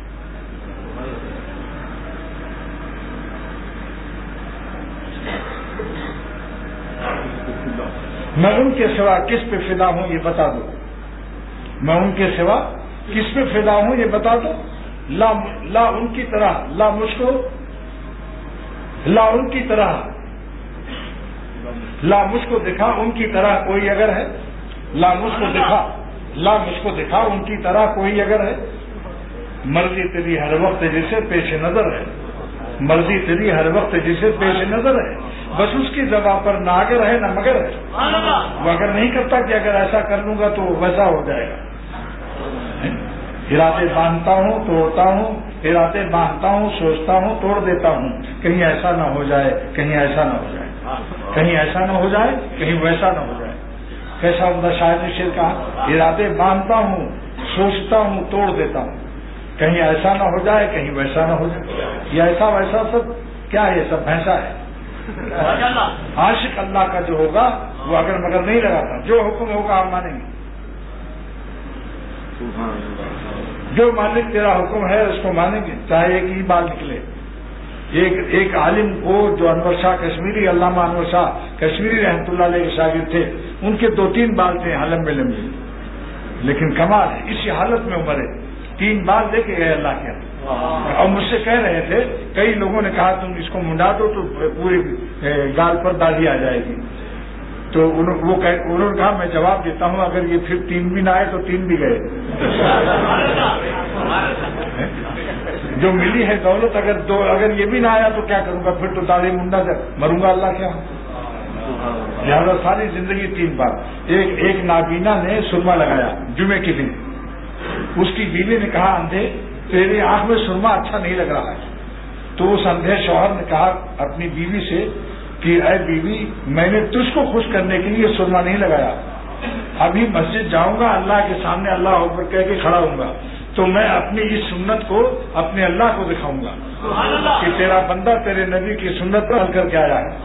میں ان کے سوا کس پہ فدا ہوں یہ بتا دو. میں ان کے سوا کس پہ فدا ہوں یہ بتا دو. لا لا ان کی طرح، لا مجھ کو لا ان کی طرح لا مجھ کو دکھا ان کی طرح کوئی اگر ہے. لا مجھ کو دکھا لا مجھ کو دکھا ان کی طرح کوئی اگر ہے. مرضی تیری ہر وقت جسے پیش نظر ہے، مرضی تیری ہر وقت جسے پیش نظر ہے، بس اس کی زبان پر نہ اگر ہے نہ مگر ہے. وہ اگر نہیں کرتا کہ اگر ایسا کر لوں گا تو ویسا ہو جائے گا. ارادے باندھتا ہوں توڑتا ہوں، ارادے باندھتا ہوں سوچتا ہوں توڑ دیتا ہوں، کہیں ایسا نہ ہو جائے کہیں ایسا نہ ہو جائے، کہیں ایسا نہ ہو جائے کہیں ویسا نہ ہو جائے. کیسا عمدہ شاعر نے شعر کہا، ارادے باندھتا ہوں سوچتا ہوں توڑ دیتا ہوں، کہیں ایسا نہ ہو جائے کہیں ویسا نہ ہو جائے. یہ ایسا ویسا سب کیا ہے؟ سب بھینسا ہے. عاشق اللہ کا جو ہوگا وہ اگر مگر نہیں لگاتا، جو حکم ہوگا ہم مانیں گے. جو مالک تیرا حکم ہے اس کو مانیں گے چاہے ایک ہی بال نکلے. ایک ایک عالم کو جو انور شاہ کشمیری، علامہ انور شاہ کشمیری رحمۃ اللہ علیہ کے شاگرد تھے، ان کے دو تین بال تھے لمبے لمبے، لیکن کمال ہے اسی حالت میں عمر ہے تین بال لے کے گئے اللہ کے. اور مجھ سے کہہ رہے تھے کئی لوگوں نے کہا تم اس کو منڈا دو تو پوری گال پر داڑھی آ جائے گی. تو وہ انہوں نے کہا میں جواب دیتا ہوں اگر یہ پھر تین بھی نہ آئے تو تین بھی گئے. جو ملی ہے دولت اگر دو اگر یہ بھی نہ آیا تو کیا کروں گا؟ پھر تو داڑھی منڈا مروں گا اللہ کیا. لہٰذا ساری زندگی تین بار. ایک ایک نابینا نے سرما لگایا جمعے کے دن، اس کی بیوی نے کہا اندھے تیری آنکھ میں سرما اچھا نہیں لگ رہا ہے. تو اس اندھے شوہر نے کہا اپنی بیوی سے کہ اے بیوی میں نے تجھ کو خوش کرنے کے لیے سرما نہیں لگایا، ابھی مسجد جاؤں گا اللہ کے سامنے اللہ اکبر کہہ کے کھڑا ہوں گا تو میں اپنی اس سنت کو اپنے اللہ کو دکھاؤں گا کہ تیرا بندہ تیرے نبی کی سنت پر عمل کر کے آیا ہے.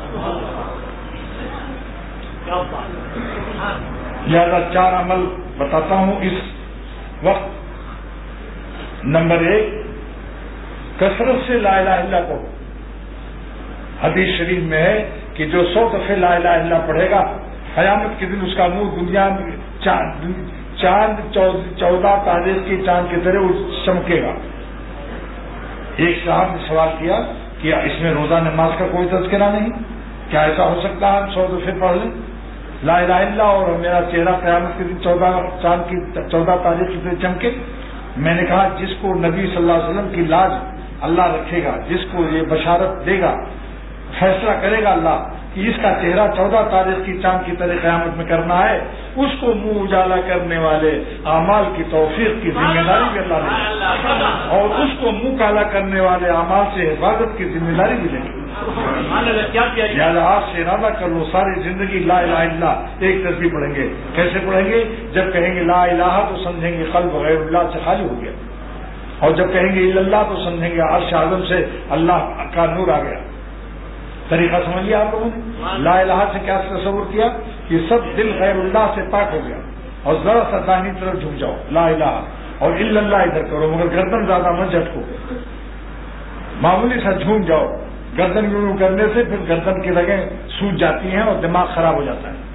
لہذا چار عمل بتاتا ہوں اس وقت. نمبر ایک، کثرت سے لا الہ الا اللہ کو. حدیث شریف میں ہے کہ جو سو دفعہ لا الہ الا اللہ پڑھے گا قیامت کے دن اس کا منہ دنیا میں چاند چودہ تاریخ کی چاند کی طرح چمکے گا. ایک صاحب نے سوال کیا کہ کیا اس میں روزہ نماز کا کوئی تذکرہ نہیں؟ کیا ایسا ہو سکتا ہے ہم سو دفعے پڑھ لیں لا الہ الا اللہ اور میرا چہرہ قیامت کے دن چودہ چاند کی چودہ تاریخ کی طرح چمکے؟ میں نے کہا جس کو نبی صلی اللہ علیہ وسلم کی لاج اللہ رکھے گا، جس کو یہ بشارت دے گا، فیصلہ کرے گا اللہ کہ اس کا چہرہ چودہ تاریخ کی چاند کی طرح قیامت میں کرنا ہے، اس کو منہ اجالا کرنے والے اعمال کی توفیق کی ذمہ داری بھی اللہ لے گا، اور اس کو منہ کالا کرنے والے اعمال سے حفاظت کی ذمہ داری بھی لے گا۔ لہٰذا آپ سے ارادہ کر لو ساری زندگی لا الہ الا اللہ ایک تصویر پڑھیں گے۔ کیسے پڑھیں گے؟ جب کہیں گے لا الہ تو سمجھیں گے قلب غیر اللہ سے خالی ہو گیا، اور جب کہیں گے الا اللہ تو سمجھیں گے عرش اعظم سے اللہ کا نور آ گیا۔ طریقہ سمجھ لیا آپ لوگوں نے؟ لا الہ سے کیا تصور کیا کہ سب دل غیر اللہ سے پاک ہو گیا، اور ذرا سا دائیں طرف جھک جاؤ لا الہ، اور الا اللہ ادھر کرو، مگر گردن زیادہ مت جھٹکو، معمولی سا جھوم جاؤ۔ گردن یوں کرنے سے پھر گردن کی رگیں سوج جاتی ہیں اور دماغ خراب ہو جاتا ہے۔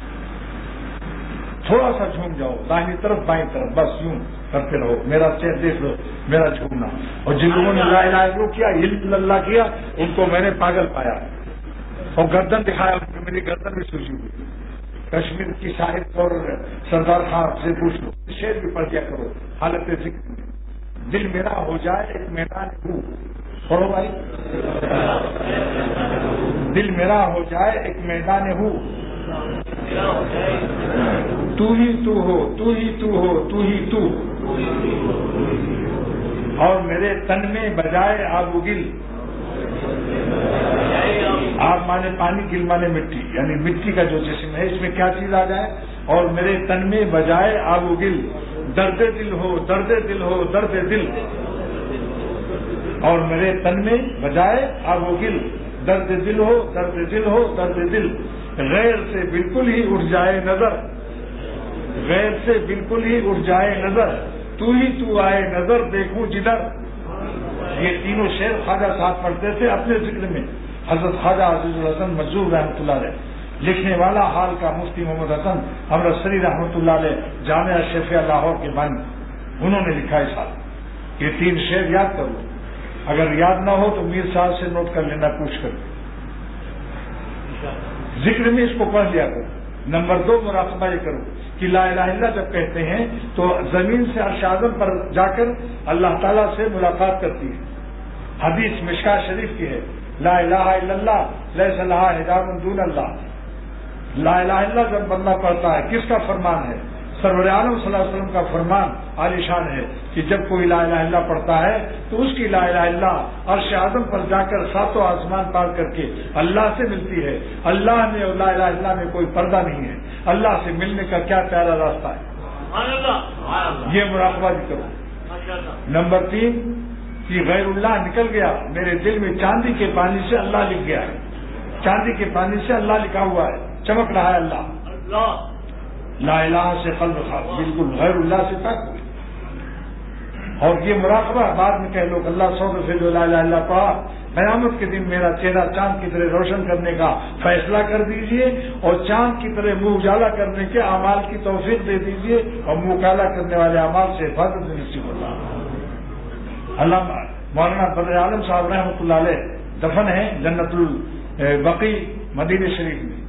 تھوڑا سا جھوم جاؤ دائیں طرف بائیں طرف، بس یوں کرتے رہو، میرا چہرہ دیکھ لو، میرا جھومنا۔ اور جن لوگوں نے لا الہ الا اللہ کیا الا اللہ کیا ان کو میں نے پاگل پایا، اور گردن دکھایا ان کو، میری گردن بھی سوجی ہوئی۔ کشمیر کی صاحب اور سردار خان سے پوچھ لو، شعر بھی پڑھ دیا کرو حالت ذکر میں، دل میرا ہو جائے ایک میدان ہو، پڑھو بھائی، دل میرا ہو جائے ایک میدان ہو، تو ہی تو ہو تو ہی تو ہو تو ہی تو، اور میرے تن میں بجائے آب و گل، آب مانے پانی، گل مانے مٹی، یعنی مٹی کا جو جسم ہے اس میں کیا چیز آ جائے، اور میرے تن میں بجائے آب و گل، درد دل ہو درد دل ہو درد دل، اور میرے تن میں بجائے آب و گل، درد دل ہو درد دل ہو درد دل، غیر سے بالکل ہی اٹھ جائے نظر، غیر سے بالکل ہی اٹھ جائے نظر، تو ہی تو آئے نظر دیکھوں جدھر۔ یہ تینوں شعر خواجہ صاحب پڑھتے تھے اپنے ذکر میں۔ حضرت خواجہ عزیز الحسن مجذوب رحمۃ اللہ علیہ، لکھنے والا حال کا مفتی محمد حسن امرتسری رحمۃ اللہ علیہ، جامعہ شفیع لاہور کے بانی، انہوں نے لکھا ہے صاحب یہ تین شعر یاد کرو، اگر یاد نہ ہو تو میر صاحب سے نوٹ کر لینا پوچھ کر، ذکر میں اس کو پڑھ لیا کرو۔ نمبر دو مراقبہ یہ کرو کہ لا الہ الا اللہ جب کہتے ہیں تو زمین سے عرش اعظم پر جا کر اللہ تعالیٰ سے ملاقات کرتی ہے۔ حدیث مشکاہ شریف کی ہے، لا الہ الا اللہ لیس لہا حجاب دون اللہ۔ لا الہ الا اللہ جب بندہ پڑھتا ہے کس کا فرمان ہے؟ سرور عالم صلی اللہ علیہ وسلم کا فرمان عالی شان ہے کہ جب کوئی لا الہ الا اللہ پڑھتا ہے تو اس کی لا الہ الا اللہ عرش اعظم پر جا کر ساتوں آسمان پار کر کے اللہ سے ملتی ہے۔ اللہ میں اور لا الہ الا اللہ میں کوئی پردہ نہیں ہے، اللہ سے ملنے کا کیا پیارا راستہ ہے، یہ مراقبہ بھی کرو۔ نمبر تین کہ غیر اللہ نکل گیا، میرے دل میں چاندی کے پانی سے اللہ لکھ گیا ہے، چاندی کے پانی سے اللہ لکھا ہوا ہے، چمک رہا ہے اللہ، لا الہ سے قلب خاص بالکل غیر اللہ سے پاک ہوئی۔ اور یہ مراقبہ بعد میں کہہ لو کہ اللہ سو دفعہ جو لا الہ الا اللہ پڑھا، قیامت کے دن میرا چہرہ چاند کی طرح روشن کرنے کا فیصلہ کر دیجئے، اور چاند کی طرح منہ اجالا کرنے کے اعمال کی توفیق دے دیجئے، اور منہ کالا کرنے والے اعمال سے حفاظت نصیب اللہ۔ اللہ مولانا بدر عالم صاحب رحمۃ اللہ علیہ دفن ہیں جنت البقیع مدینہ شریف میں،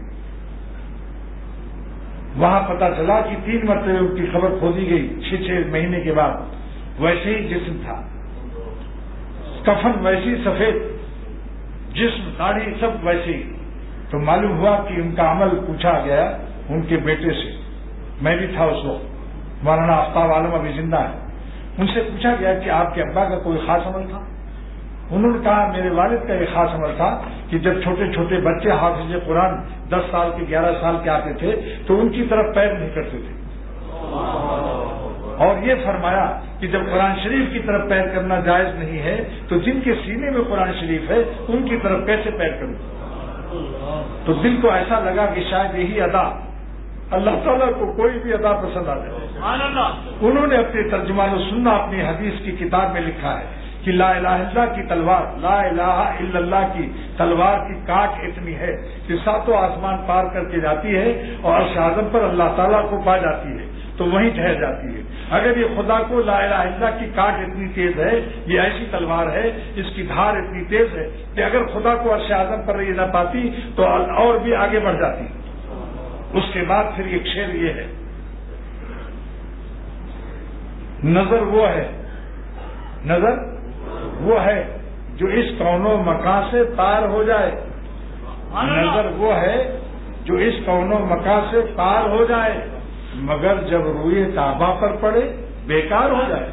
وہاں پتہ چلا کہ تین مرتبہ ان کی خبر کھودی گئی، چھ چھ مہینے کے بعد ویسے ہی جسم تھا، کفن ویسی سفید، جسم داڑھی سب ویسے ہی۔ تو معلوم ہوا کہ ان کا عمل پوچھا گیا ان کے بیٹے سے، میں بھی تھا اس وقت، مولانا آفتاب عالم ابھی زندہ ہے، ان سے پوچھا گیا کہ آپ کے ابا کا کوئی خاص عمل تھا؟ انہوں نے کہا میرے والد کا ایک خاص عمل تھا کہ جب چھوٹے چھوٹے بچے حافظ قرآن دس سال کے گیارہ سال کے آتے تھے تو ان کی طرف پیر نہیں کرتے تھے، اور یہ فرمایا کہ جب قرآن شریف کی طرف پیر کرنا جائز نہیں ہے تو جن کے سینے میں قرآن شریف ہے ان کی طرف کیسے پیر کروں؟ تو دل کو ایسا لگا کہ شاید یہی ادا اللہ تعالیٰ کو کوئی بھی ادا پسند آ جائے۔ انہوں نے اپنے ترجمان و سنہ اپنی حدیث کی کتاب میں لکھا ہے کہ لا الہ الا اللہ کی تلوار، لا الہ الا اللہ کی تلوار کی کاٹ اتنی ہے کہ ساتوں آسمان پار کر کے جاتی ہے اور عرش اعظم پر اللہ تعالیٰ کو پا جاتی ہے تو وہیں ٹھہر جاتی ہے، اگر یہ خدا کو لا الہ الا اللہ کی کاٹ اتنی تیز ہے، یہ ایسی تلوار ہے، اس کی دھار اتنی تیز ہے کہ اگر خدا کو عرش اعظم پر یہ نہ پاتی تو اور بھی آگے بڑھ جاتی۔ اس کے بعد پھر ایک شعر یہ ہے، نظر وہ ہے نظر وہ ہے جو اس کون و مکان سے پار ہو جائے، نظر وہ ہے جو اس کون و مکان سے پار ہو جائے، مگر جب روئے کعبہ پر پڑے بیکار ہو جائے۔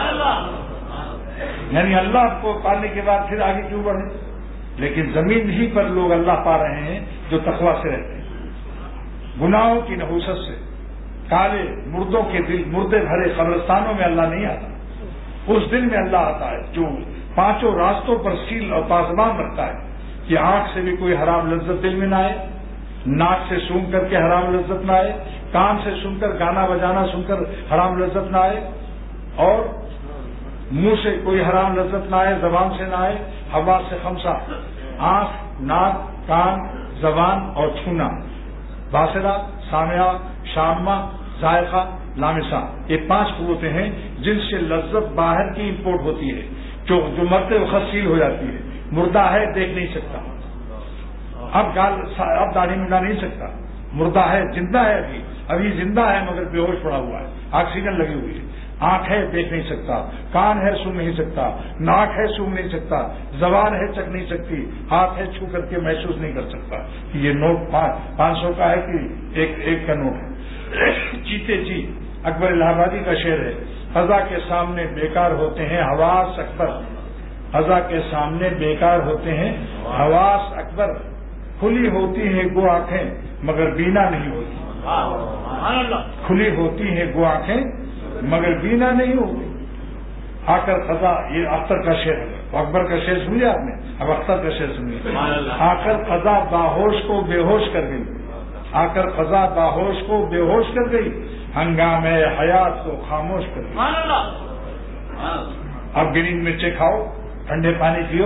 یعنی اللہ کو پانے کے بعد پھر آگے کیوں بڑھے؟ لیکن زمین ہی پر لوگ اللہ پا رہے ہیں جو تقویٰ سے رہتے ہیں، گناہوں کی نحوست سے۔ کالے مردوں کے دل، مردے بھرے قبرستانوں میں اللہ نہیں آتا، اس دل میں اللہ آتا ہے جو پانچوں راستوں پر سیل اور پاسبان رکھتا ہے کہ آنکھ سے بھی کوئی حرام لذت دل میں نہ آئے، ناک سے سونگ کر کے حرام لذت نہ آئے، کان سے سن کر گانا بجانا سن کر حرام لذت نہ آئے، اور منہ سے کوئی حرام لذت نہ آئے، زبان سے نہ آئے۔ حواس سے خمسہ، آنکھ، ناک، کان، زبان اور چھونا، باصرہ، سامعہ، شامہ، ذائقہ، لامسہ، یہ پانچ قوتیں ہیں جن سے لذت باہر کی امپورٹ ہوتی ہے، جو جو مرتے وقت سیل ہو جاتی ہے۔ مردہ ہے دیکھ نہیں سکتا، اب گال اب داڑھی منڈا نہیں سکتا، مردہ ہے، زندہ ہے، ابھی ابھی زندہ ہے مگر بے ہوش پڑا ہوا ہے، آکسیجن لگی ہوئی ہے۔ آنکھ ہے دیکھ نہیں سکتا، کان ہے سن نہیں سکتا، ناک ہے سونگ نہیں سکتا، زبان ہے چکھ نہیں سکتی، ہاتھ ہے چھو کر کے محسوس نہیں کر سکتا کہ یہ نوٹ پانچ سو کا ہے کہ ایک ایک کا نوٹ ہے۔ جیتے جی اکبر الہ آبادی کا شعر ہے، فضا کے سامنے بیکار ہوتے ہیں حواس اکبر، فضا کے سامنے بیکار ہوتے ہیں حواس اکبر، کھلی ہوتی ہیں گو آنکھیں مگر بینا نہیں ہوتی، کھلی ہوتی ہیں گو آنکھیں مگر بینا نہیں ہوتی۔ آ کر قضا، یہ اختر کا شعر ہے، اکبر کا شعر سنیے آپ نے، اب اختر کا شعر سنیے۔ آ کر قضا باہوش کو بے ہوش کر گئی، آ کر قضا باہوش کو بے ہوش کر گئی، ہنگامے حیات کو خاموش کر گئی۔ اب گرین مرچیں کھاؤ، ٹھنڈے پانی پیو،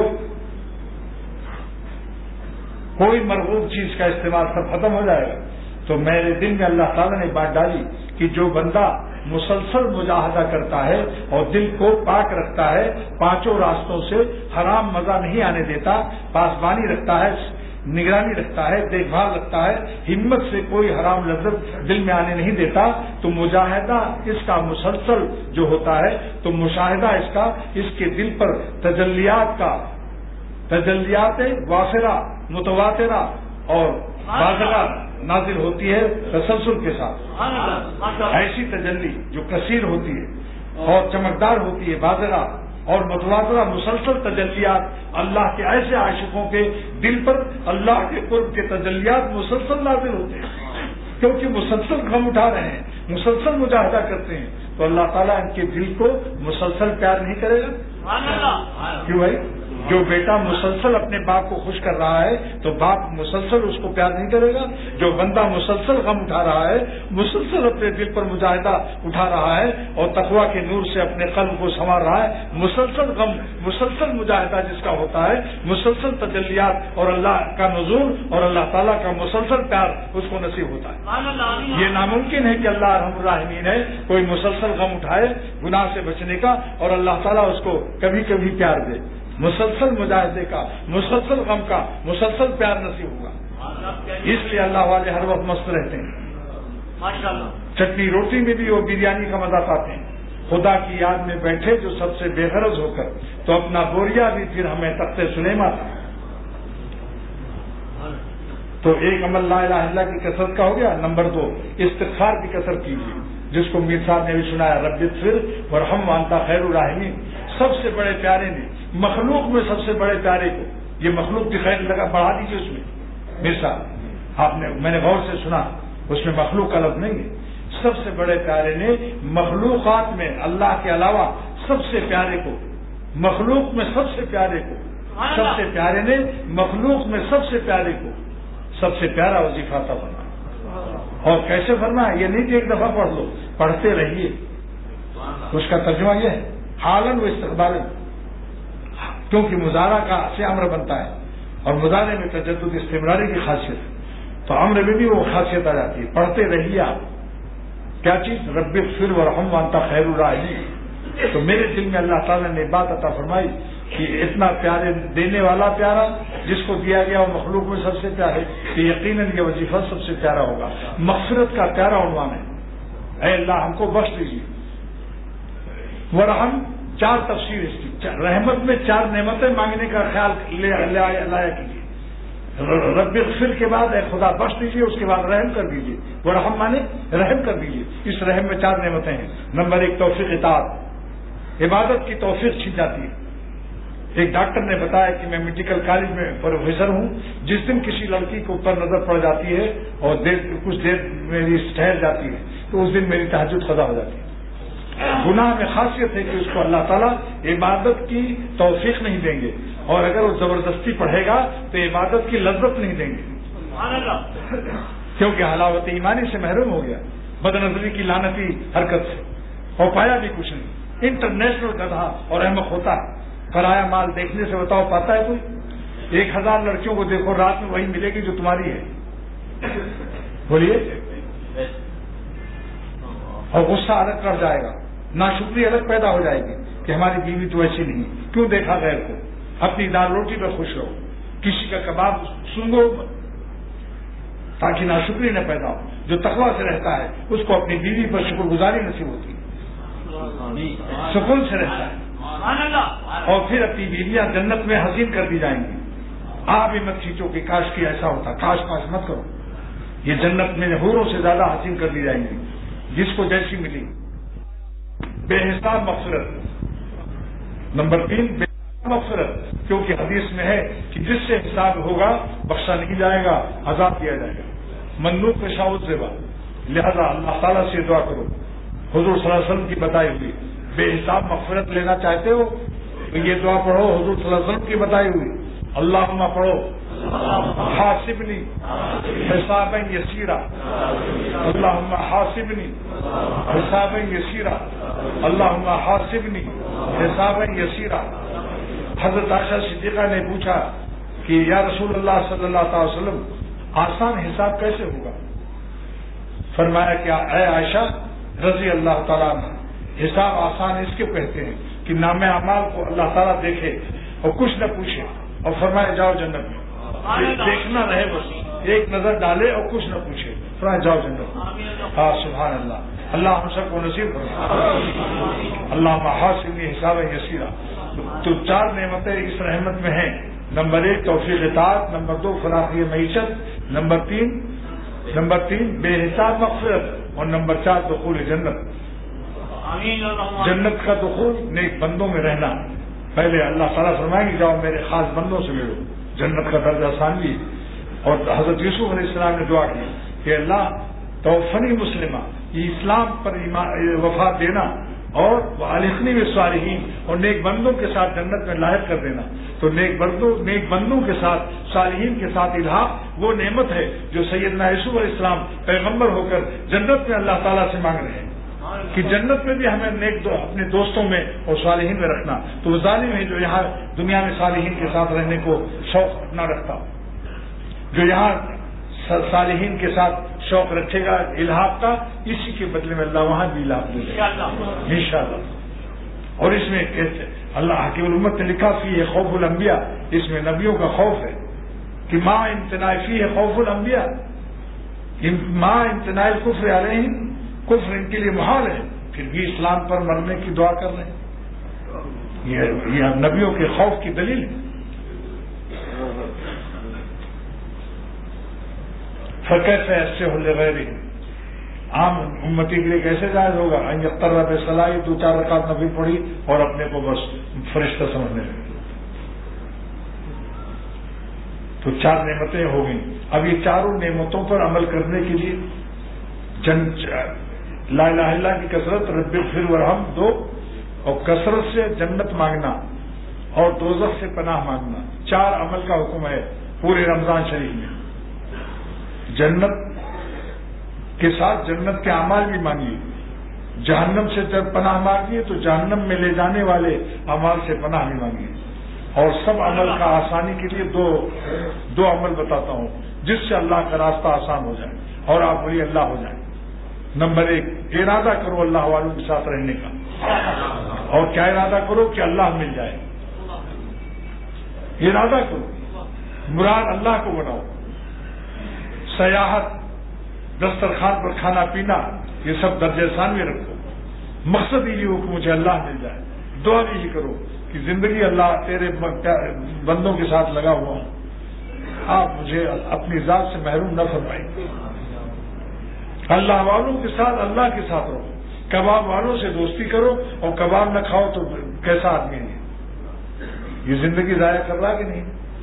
کوئی مرغوب چیز کا استعمال سب ختم ہو جائے گا۔ تو میرے دل میں اللہ تعالیٰ نے بات ڈالی کہ جو بندہ مسلسل مجاہدہ کرتا ہے اور دل کو پاک رکھتا ہے، پانچوں راستوں سے حرام مزہ نہیں آنے دیتا، پاسبانی رکھتا ہے، نگرانی رکھتا ہے، دیکھ بھال رکھتا ہے، ہمت سے کوئی حرام لذت دل میں آنے نہیں دیتا، تو مجاہدہ اس کا مسلسل جو ہوتا ہے، تو مشاہدہ اس کا اس کے دل پر تجلیات کا تجلیات واصلہ متواترہ اور بازگہ نازل ہوتی ہے تسلسل کے ساتھ، ایسی تجلی جو کثیر ہوتی ہے اور چمکدار ہوتی ہے، بازگہ اور متواترہ مسلسل تجلیات اللہ کے ایسے عاشقوں کے دل پر اللہ کے قرب کے تجلیات مسلسل نازل ہوتے ہیں، کیونکہ مسلسل غم اٹھا رہے ہیں، مسلسل مجاہدہ کرتے ہیں، تو اللہ تعالیٰ ان کے دل کو مسلسل پیار نہیں کرے گا؟ کیوں بھائی؟ جو بیٹا مسلسل اپنے باپ کو خوش کر رہا ہے تو باپ مسلسل اس کو پیار نہیں کرے گا؟ جو بندہ مسلسل غم اٹھا رہا ہے، مسلسل اپنے دل پر مجاہدہ اٹھا رہا ہے اور تقویٰ کے نور سے اپنے قلب کو سنوار رہا ہے، مسلسل غم، مسلسل مجاہدہ جس کا ہوتا ہے، مسلسل تجلیات اور اللہ کا نزول اور اللہ تعالیٰ کا مسلسل پیار اس کو نصیب ہوتا ہے۔ یہ ناممکن ہے کہ اللہ ارحم الراحمین ہے، کوئی مسلسل غم اٹھائے گناہ سے بچنے کا اور اللہ تعالیٰ اس کو کبھی کبھی پیار دے۔ مسلسل مجاہدے کا، مسلسل غم کا، مسلسل پیار نصیب ہوگا، اس لیے اللہ والے ہر وقت مست رہتے ہیں۔ چٹنی روٹی میں بھی وہ بریانی کا مزہ پاتے ہیں۔ خدا کی یاد میں بیٹھے جو سب سے بے غرض ہو کر، تو اپنا بوریا بھی پھر ہمیں تخت سلیماں تھا۔ تو ایک عمل لا الہ الا اللہ کی کثرت کا ہو گیا۔ نمبر دو، استغفار کی کثرت کیجیے، جس کو میر صاحب نے بھی سنایا، رب اغفر وارحم وانت خیر الراحمین۔ سب سے بڑے پیارے نے، مخلوق میں سب سے بڑے پیارے کو، یہ مخلوق کی خیر لگا بڑھا دیجیے اس میں، میر صاحب آپ نے، میں نے غور سے سنا، اس میں مخلوق کا لفظ نہیں ہے۔ سب سے بڑے پیارے نے مخلوقات میں اللہ کے علاوہ سب سے پیارے کو، مخلوق میں سب سے پیارے کو، سب سے پیارے نے مخلوق میں سب سے پیارے کو سب سے پیارا وظیفہ تھا فرمایا۔ اور کیسے فرمایا؟ یہ نہیں کہ ایک دفعہ پڑھ لو، پڑھتے رہیے۔ اس کا ترجمہ یہ ہے، حالن و استقبالن، کیونکہ مضارع کا سے امر بنتا ہے اور مضارع میں تجدد استمراری کی خاصیت ہے، تو امر میں بھی وہ خاصیت آ جاتی ہے۔ پڑھتے رہیے آپ، کیا چیز؟ رب اغفر وارحم وانت خیر الراحمین. تو میرے دل میں اللہ تعالیٰ نے بات عطا فرمائی کہ اتنا پیارے دینے والا پیارا، جس کو دیا گیا وہ مخلوق میں سب سے پیارے، کہ یقیناً یہ وظیفہ سب سے پیارا ہوگا. مغفرت کا پیارا عنوان ہے. اے اللہ ہم کو بخش دیجیے. ورحم چار تفسیر اس کی، رحمت میں چار نعمتیں مانگنے کا خیال لایا کیجیے. رب اغفر کے بعد اے خدا بخش دیجیے، اس کے بعد رحم کر دیجیے. ورحم مانے رحم کر دیجیے. اس رحم میں چار نعمتیں ہیں. نمبر ایک توفیق اطاعت، عبادت کی توفیق چھن جاتی ہے. ایک ڈاکٹر نے بتایا کہ میں میڈیکل کالج میں پروفیسر ہوں، جس دن کسی لڑکی کو اوپر نظر پڑ جاتی ہے اور دیر کچھ دیر میری ٹھہر جاتی ہے تو اس دن میری تہجد قضا ہو جاتی ہے. گناہ میں خاصیت ہے کہ اس کو اللہ تعالیٰ عبادت کی توفیق نہیں دیں گے، اور اگر وہ زبردستی پڑھے گا تو عبادت کی لذت نہیں دیں گے، کیونکہ حلاوت ایمانی سے محروم ہو گیا بد نظری کی لعنتی حرکت سے، اور پایا بھی کچھ نہیں. انٹرنیشنل گدھا اور احمق ہوتا ہے. پرایا مال دیکھنے سے بتاؤ پاتا ہے کوئی؟ ایک ہزار لڑکیوں کو دیکھو، رات میں وہی ملے گی جو تمہاری ہے. بولیے. اور غصہ الگ کر جائے گا، ناشکری الگ پیدا ہو جائے گی کہ ہماری بیوی تو ایسی نہیں، کیوں دیکھا غیر کو. اپنی دال روٹی پر خوش رہو، کسی کا کباب سنگو تاکہ ناشکری نہ پیدا ہو. جو تقویٰ سے رہتا ہے اس کو اپنی بیوی پر شکر گزاری نصیب ہوتی ہے، سکون سے رہتا ہے، اور پھر اپنی بیویاں جنت میں حسین کر دی جائیں گی. آپ بھی مت کھینچو کہ کاش کی ایسا ہوتا، کاش کاش مت کرو. یہ جنت میں حوروں سے زیادہ حسین کر دی جائیں گی، جس کو جیسی ملی. بے حساب مغفرت. نمبر تین بے حساب مغفرت، کیونکہ حدیث میں ہے کہ جس سے حساب ہوگا بخشا نہیں جائے گا، عذاب کیا جائے گا. مندوق پشاوت زیبا، لہذا اللہ تعالیٰ سے دعا کرو. حضور صلی اللہ علیہ وسلم کی بتائی ہوئی بے حساب مغفرت لینا چاہتے ہو تو یہ دعا پڑھو حضور صلی اللہ علیہ وسلم کی بتائی ہوئی. اللہم پڑھو حاسبنی حسابا یسیرا، اللہم حاسبنی حسابا یسیرا، اللہم حاسبنی حسابا یسیرا. حضرت عائشہ صدیقہ نے پوچھا کہ یا رسول اللہ صلی اللہ تعالی وسلم آسان حساب کیسے ہوگا؟ فرمایا کہ اے عائشہ رضی اللہ تعالیٰ عنہ، حساب آسان اس کے کہتے ہیں کہ نام اعمال کو اللہ تعالیٰ دیکھے اور کچھ نہ پوچھے اور فرمائے جاؤ جنت میں. دیکھنا رہے بس، ایک نظر ڈالے اور کچھ نہ پوچھے، فرمائے جاؤ جنت میں. ہاں سبحان اللہ. اللہ ہم سب کو نصیب کرے. اللہ حاسبنی حسابا یسیرا. تو چار نعمتیں اس رحمت میں ہیں. نمبر ایک توفیق اطاعت، نمبر دو فراخی معیشت، نمبر تین نمبر تین بے حساب مغفرت، اور نمبر چار دخول جنت. جنت کا دخول نیک بندوں میں رہنا. پہلے اللہ تعالیٰ فرمائیں گے جاؤ میرے خاص بندوں سے ملو، جنت کا درجہ ثانوی. اور حضرت یوسف علیہ السلام نے دعا کی کہ اللہ توفنی مسلمہ، یہ اسلام پر وفات دینا اور والخنی میں صالحین، اور نیک بندوں کے ساتھ جنت میں لاحق کر دینا. تو نیک بندوں نیک بندوں کے ساتھ صالحین کے ساتھ الحاق وہ نعمت ہے جو سیدنا یوسف علیہ السلام پیغمبر ہو کر جنت میں اللہ تعالیٰ سے مانگ رہے ہیں کہ جنت میں بھی ہمیں نیک دو اپنے دوستوں میں اور صالحین میں رکھنا. تو وہ ظالم ہے جو یہاں دنیا میں صالحین کے ساتھ رہنے کو شوق نہ رکھتا، جو یہاں صالحین کے ساتھ شوق رکھے گا الحاق کا، اسی کے بدلے میں اللہ وہاں بھی الحاق دے گا انشاءاللہ. اور اس میں اللہ حکیم الامت نے لکھا فی ہے خوف الانبیاء، اس میں نبیوں کا خوف ہے کہ ماں امتناع فی ہے خوف الانبیاء، ماں امتناع الکفر علیہم، کفر ان کے لیے محال ہے پھر بھی اسلام پر مرنے کی دعا کر رہے ہیں. یہ نبیوں کے خوف کی دلیل ہے. فکیف ایسے ہو لے غیر عام امتی کے لیے کیسے جائز ہوگا ان یقترب صلاحی دو چار رکعت نفل پڑھی اور اپنے کو بس فرشتہ سمجھنے لگے. تو چار نعمتیں ہو گئیں. اب یہ چاروں نعمتوں پر عمل کرنے کے لیے جن لا الہ الا اللہ کی کثرت، رب اغفر ورحم دو، اور کثرت سے جنت مانگنا اور دوزخ سے پناہ مانگنا، چار عمل کا حکم ہے پورے رمضان شریف میں. جنت کے ساتھ جنت کے اعمال بھی مانگیے، جہنم سے جب پناہ مانگیے تو جہنم میں لے جانے والے اعمال سے پناہ بھی مانگیے. اور سب عمل کا آسانی کے لیے دو دو عمل بتاتا ہوں جس سے اللہ کا راستہ آسان ہو جائے اور آپ ولی اللہ ہو جائیں. نمبر ایک، ارادہ کرو اللہ والوں کے ساتھ رہنے کا، اور کیا ارادہ کرو کہ اللہ مل جائے، ارادہ کرو، مراد اللہ کو بناؤ، سیاحت، دسترخوان پر کھانا پینا، یہ سب درجہ ثانوی رکھو، مقصد یہی ہو کہ مجھے اللہ مل جائے، دعا یہی کرو کہ زندگی اللہ تیرے بندوں کے ساتھ لگا ہوا ہوں، آپ مجھے اپنی ذات سے محروم نہ فرمائیں، اللہ والوں کے ساتھ اللہ کے ساتھ رہو، کباب والوں سے دوستی کرو اور کباب نہ کھاؤ تو کیسا آدمی ہے یہ زندگی ضائع کر رہا کہ نہیں؟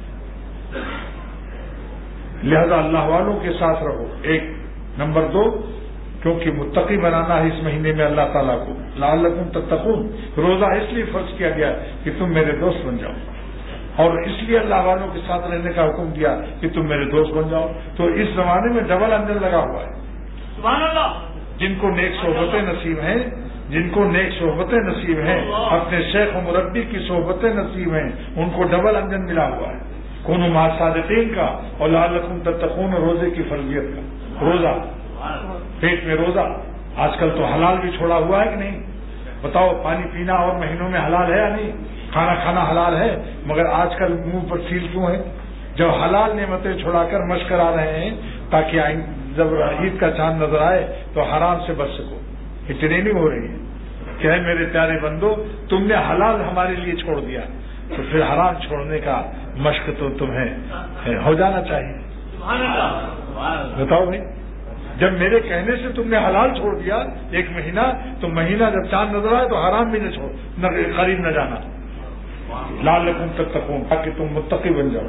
لہذا اللہ والوں کے ساتھ رہو، ایک۔ نمبر دو، کیونکہ متقی بنانا ہے اس مہینے میں اللہ تعالیٰ کو، لعلکم تتقون، روزہ اس لیے فرض کیا گیا کہ تم میرے دوست بن جاؤ، اور اس لیے اللہ والوں کے ساتھ رہنے کا حکم دیا کہ تم میرے دوست بن جاؤ۔ تو اس زمانے میں ڈبل انجن لگا ہوا ہے، سبحان اللہ، جن کو نیک صحبتیں نصیب ہیں، جن کو نیک صحبتیں نصیب ہیں، اپنے شیخ و مربی کی صحبتیں نصیب ہیں، ان کو ڈبل انجن ملا ہوا ہے، کونوا مع الصادقین کا اور لعلکم تتقون روزے کی فرضیت کا۔ روزہ، پیٹ میں روزہ، آج کل تو حلال بھی چھوڑا ہوا ہے کہ نہیں؟ بتاؤ، پانی پینا اور مہینوں میں حلال ہے یا نہیں؟ کھانا کھانا حلال ہے، مگر آج کل منہ پر سیل کیوں ہے؟ جب حلال نعمتیں چھوڑا کر مشق کرا رہے ہیں تاکہ جب عید کا چاند نظر آئے تو حرام سے بچ سکو، یہ ٹریننگ ہو رہی ہے کہ اے میرے پیارے بندو، تم نے حلال ہمارے لیے چھوڑ دیا تو پھر حرام چھوڑنے کا مشق تو تمہیں ہو جانا چاہیے۔ سبحان اللہ، بتاؤ بھائی، جب میرے کہنے سے تم نے حلال چھوڑ دیا ایک مہینہ، تو مہینہ جب چاند نظر آئے تو حرام بھی نہ چھوڑ، نہ قریب نہ جانا، لعلکم تتقون، تاکہ تم متقی بن جاؤ۔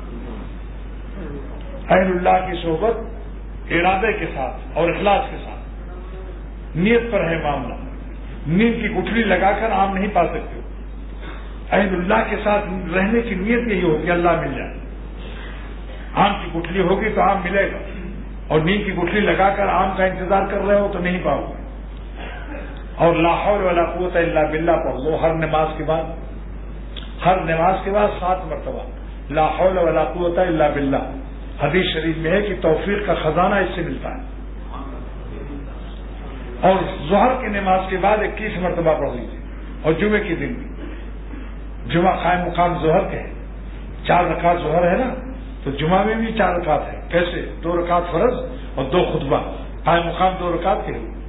اہل اللہ کی صحبت ارادے کے ساتھ اور اخلاص کے ساتھ، نیت پر ہے معاملہ، نیند کی گٹھلی لگا کر آم نہیں پا سکتے ہو۔ اہل اللہ کے ساتھ رہنے کی نیت یہی ہوگی کہ اللہ مل جائے، آم کی گٹھلی ہوگی تو آم ملے گا، اور نیند کی گٹھلی لگا کر آم کا انتظار کر رہے ہو تو نہیں پاؤ گے۔ اور لا حول ولا قوت الا باللہ پڑھ لو ہر نماز کے بعد، ہر نماز کے بعد سات مرتبہ لا حول ولا قوت الا باللہ۔ حدیث شریف میں ہے کہ توفیق کا خزانہ اس سے ملتا ہے۔ اور ظہر کی نماز کے بعد اکیس مرتبہ پڑھ لیجیے، اور جمعے کے دن بھی، جمعہ قائم مقام ظہر کے ہے، چار رکعت ظہر ہے نا، تو جمعہ میں بھی چار رکعت ہے، کیسے؟ دو رکعت فرض اور دو خطبہ، قائم مقام دو رکعت کے ہوئے۔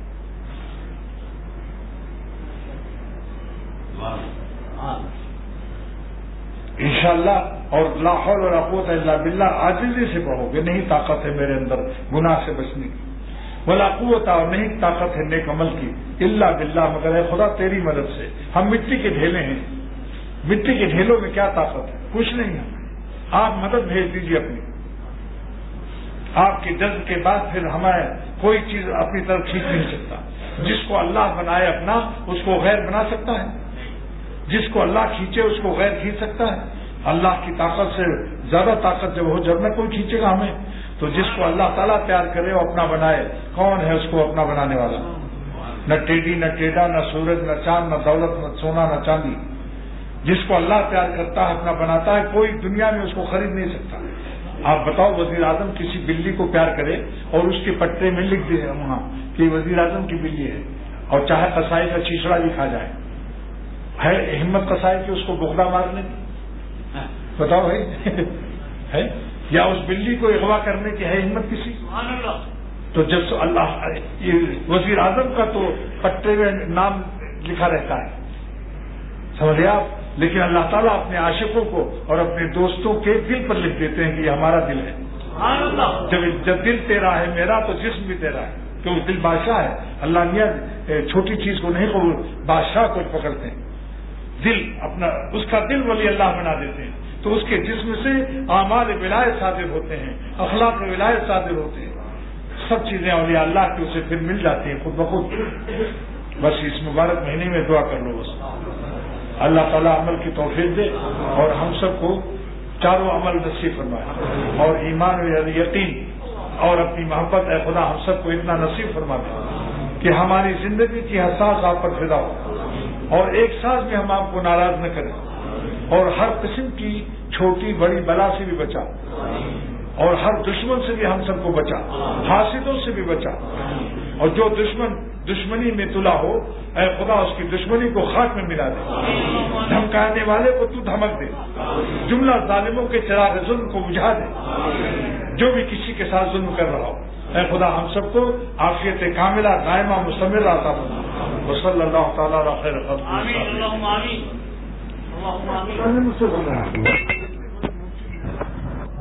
انشاءاللہ، اور لا حول ولا قوت الا باللہ عاجزی سے پڑھو کہ نہیں طاقت ہے میرے اندر گناہ سے بچنے کی، ولا قوت، اور نہیں طاقت ہے نیک عمل کی، الا باللہ، مگر اے خدا تیری مدد سے۔ ہم مٹی کے ڈھیلے ہیں، مٹی کے ڈھیلوں میں کیا طاقت ہے؟ کچھ نہیں ہے، آپ مدد بھیج دیجیے اپنی، آپ کے جذب کے بعد پھر ہمیں کوئی چیز اپنی طرف کھینچ نہیں سکتا۔ جس کو اللہ بنائے اپنا، اس کو غیر بنا سکتا ہے؟ جس کو اللہ کھینچے اس کو غیر کھینچ سکتا ہے؟ اللہ کی طاقت سے زیادہ طاقت جب ہو، جب نہ کوئی کھینچے گا ہمیں۔ تو جس کو اللہ تعالیٰ پیار کرے اور اپنا بنائے، کون ہے اس کو اپنا بنانے والا؟ نہ ٹیڈی نہ ٹیڈا، نہ سورج نہ چاند، نہ دولت نہ سونا نہ چاندی۔ جس کو اللہ پیار کرتا ہے، اپنا بناتا ہے، کوئی دنیا میں اس کو خرید نہیں سکتا۔ آپ بتاؤ، وزیر اعظم کسی بلی کو پیار کرے اور اس کے پٹے میں لکھ دے وہاں کہ وزیر اعظم کی بلی ہے، اور چاہے قصائی کا چیچڑا بھی کھا جائے، ہے ہمت قصائی کی اس کو بغدہ مارنے کی؟ بتاؤ بھائی، ہے؟ یا اس بلی کو اغوا کرنے کی ہے ہمت کسی؟ سبحان اللہ۔ تو جب اللہ، وزیر اعظم کا تو پٹے میں نام لکھا رہتا ہے، سمجھے آپ؟ لیکن اللہ تعالیٰ اپنے عاشقوں کو اور اپنے دوستوں کے دل پر لکھ دیتے ہیں کہ یہ ہمارا دل ہے۔ سبحان اللہ۔ جب جب دل تیرا ہے میرا تو جسم بھی تیرا ہے، کیوں؟ دل بادشاہ ہے۔ اللہ میاں چھوٹی چیز کو نہیں قبول، بادشاہ کو پکڑتے ہیں، دل اپنا، اس کا دل ولی اللہ بنا دیتے ہیں، تو اس کے جسم سے اعمال ولایت صادر ہوتے ہیں، اخلاق ولایت صادر ہوتے ہیں، سب چیزیں اولیاء اللہ کی اسے پھر مل جاتی ہیں خود بخود۔ بس اس مبارک مہینے میں دعا کر لو، بس اللہ تعالیٰ عمل کی توفیق دے اور ہم سب کو چاروں عمل نصیب فرمائے، اور ایمان و یقین اور اپنی محبت، اے خدا ہم سب کو اتنا نصیب فرما دے کہ ہماری زندگی کی ہر سانس آپ پر فدا ہو، اور ایک سانس بھی ہم آپ کو ناراض نہ کریں، اور ہر قسم کی چھوٹی بڑی بلا سے بھی بچا، اور ہر دشمن سے بھی ہم سب کو بچا، حاسدوں سے بھی بچا، اور جو دشمن دشمنی میں تلا ہو اے خدا اس کی دشمنی کو خاک میں ملا دے، دھمکانے والے کو تو دھمک دے، جملہ ظالموں کے چراغ ظلم کو بجھا دے، جو بھی کسی کے ساتھ ظلم کر رہا ہو اے خدا ہم سب کو عافیت کاملہ دائمہ مستمرہ عطا فرما، وصلی اللہ تعالی علی خیر خلقہ۔ آمین، اللہم آمین، اللہم آمین۔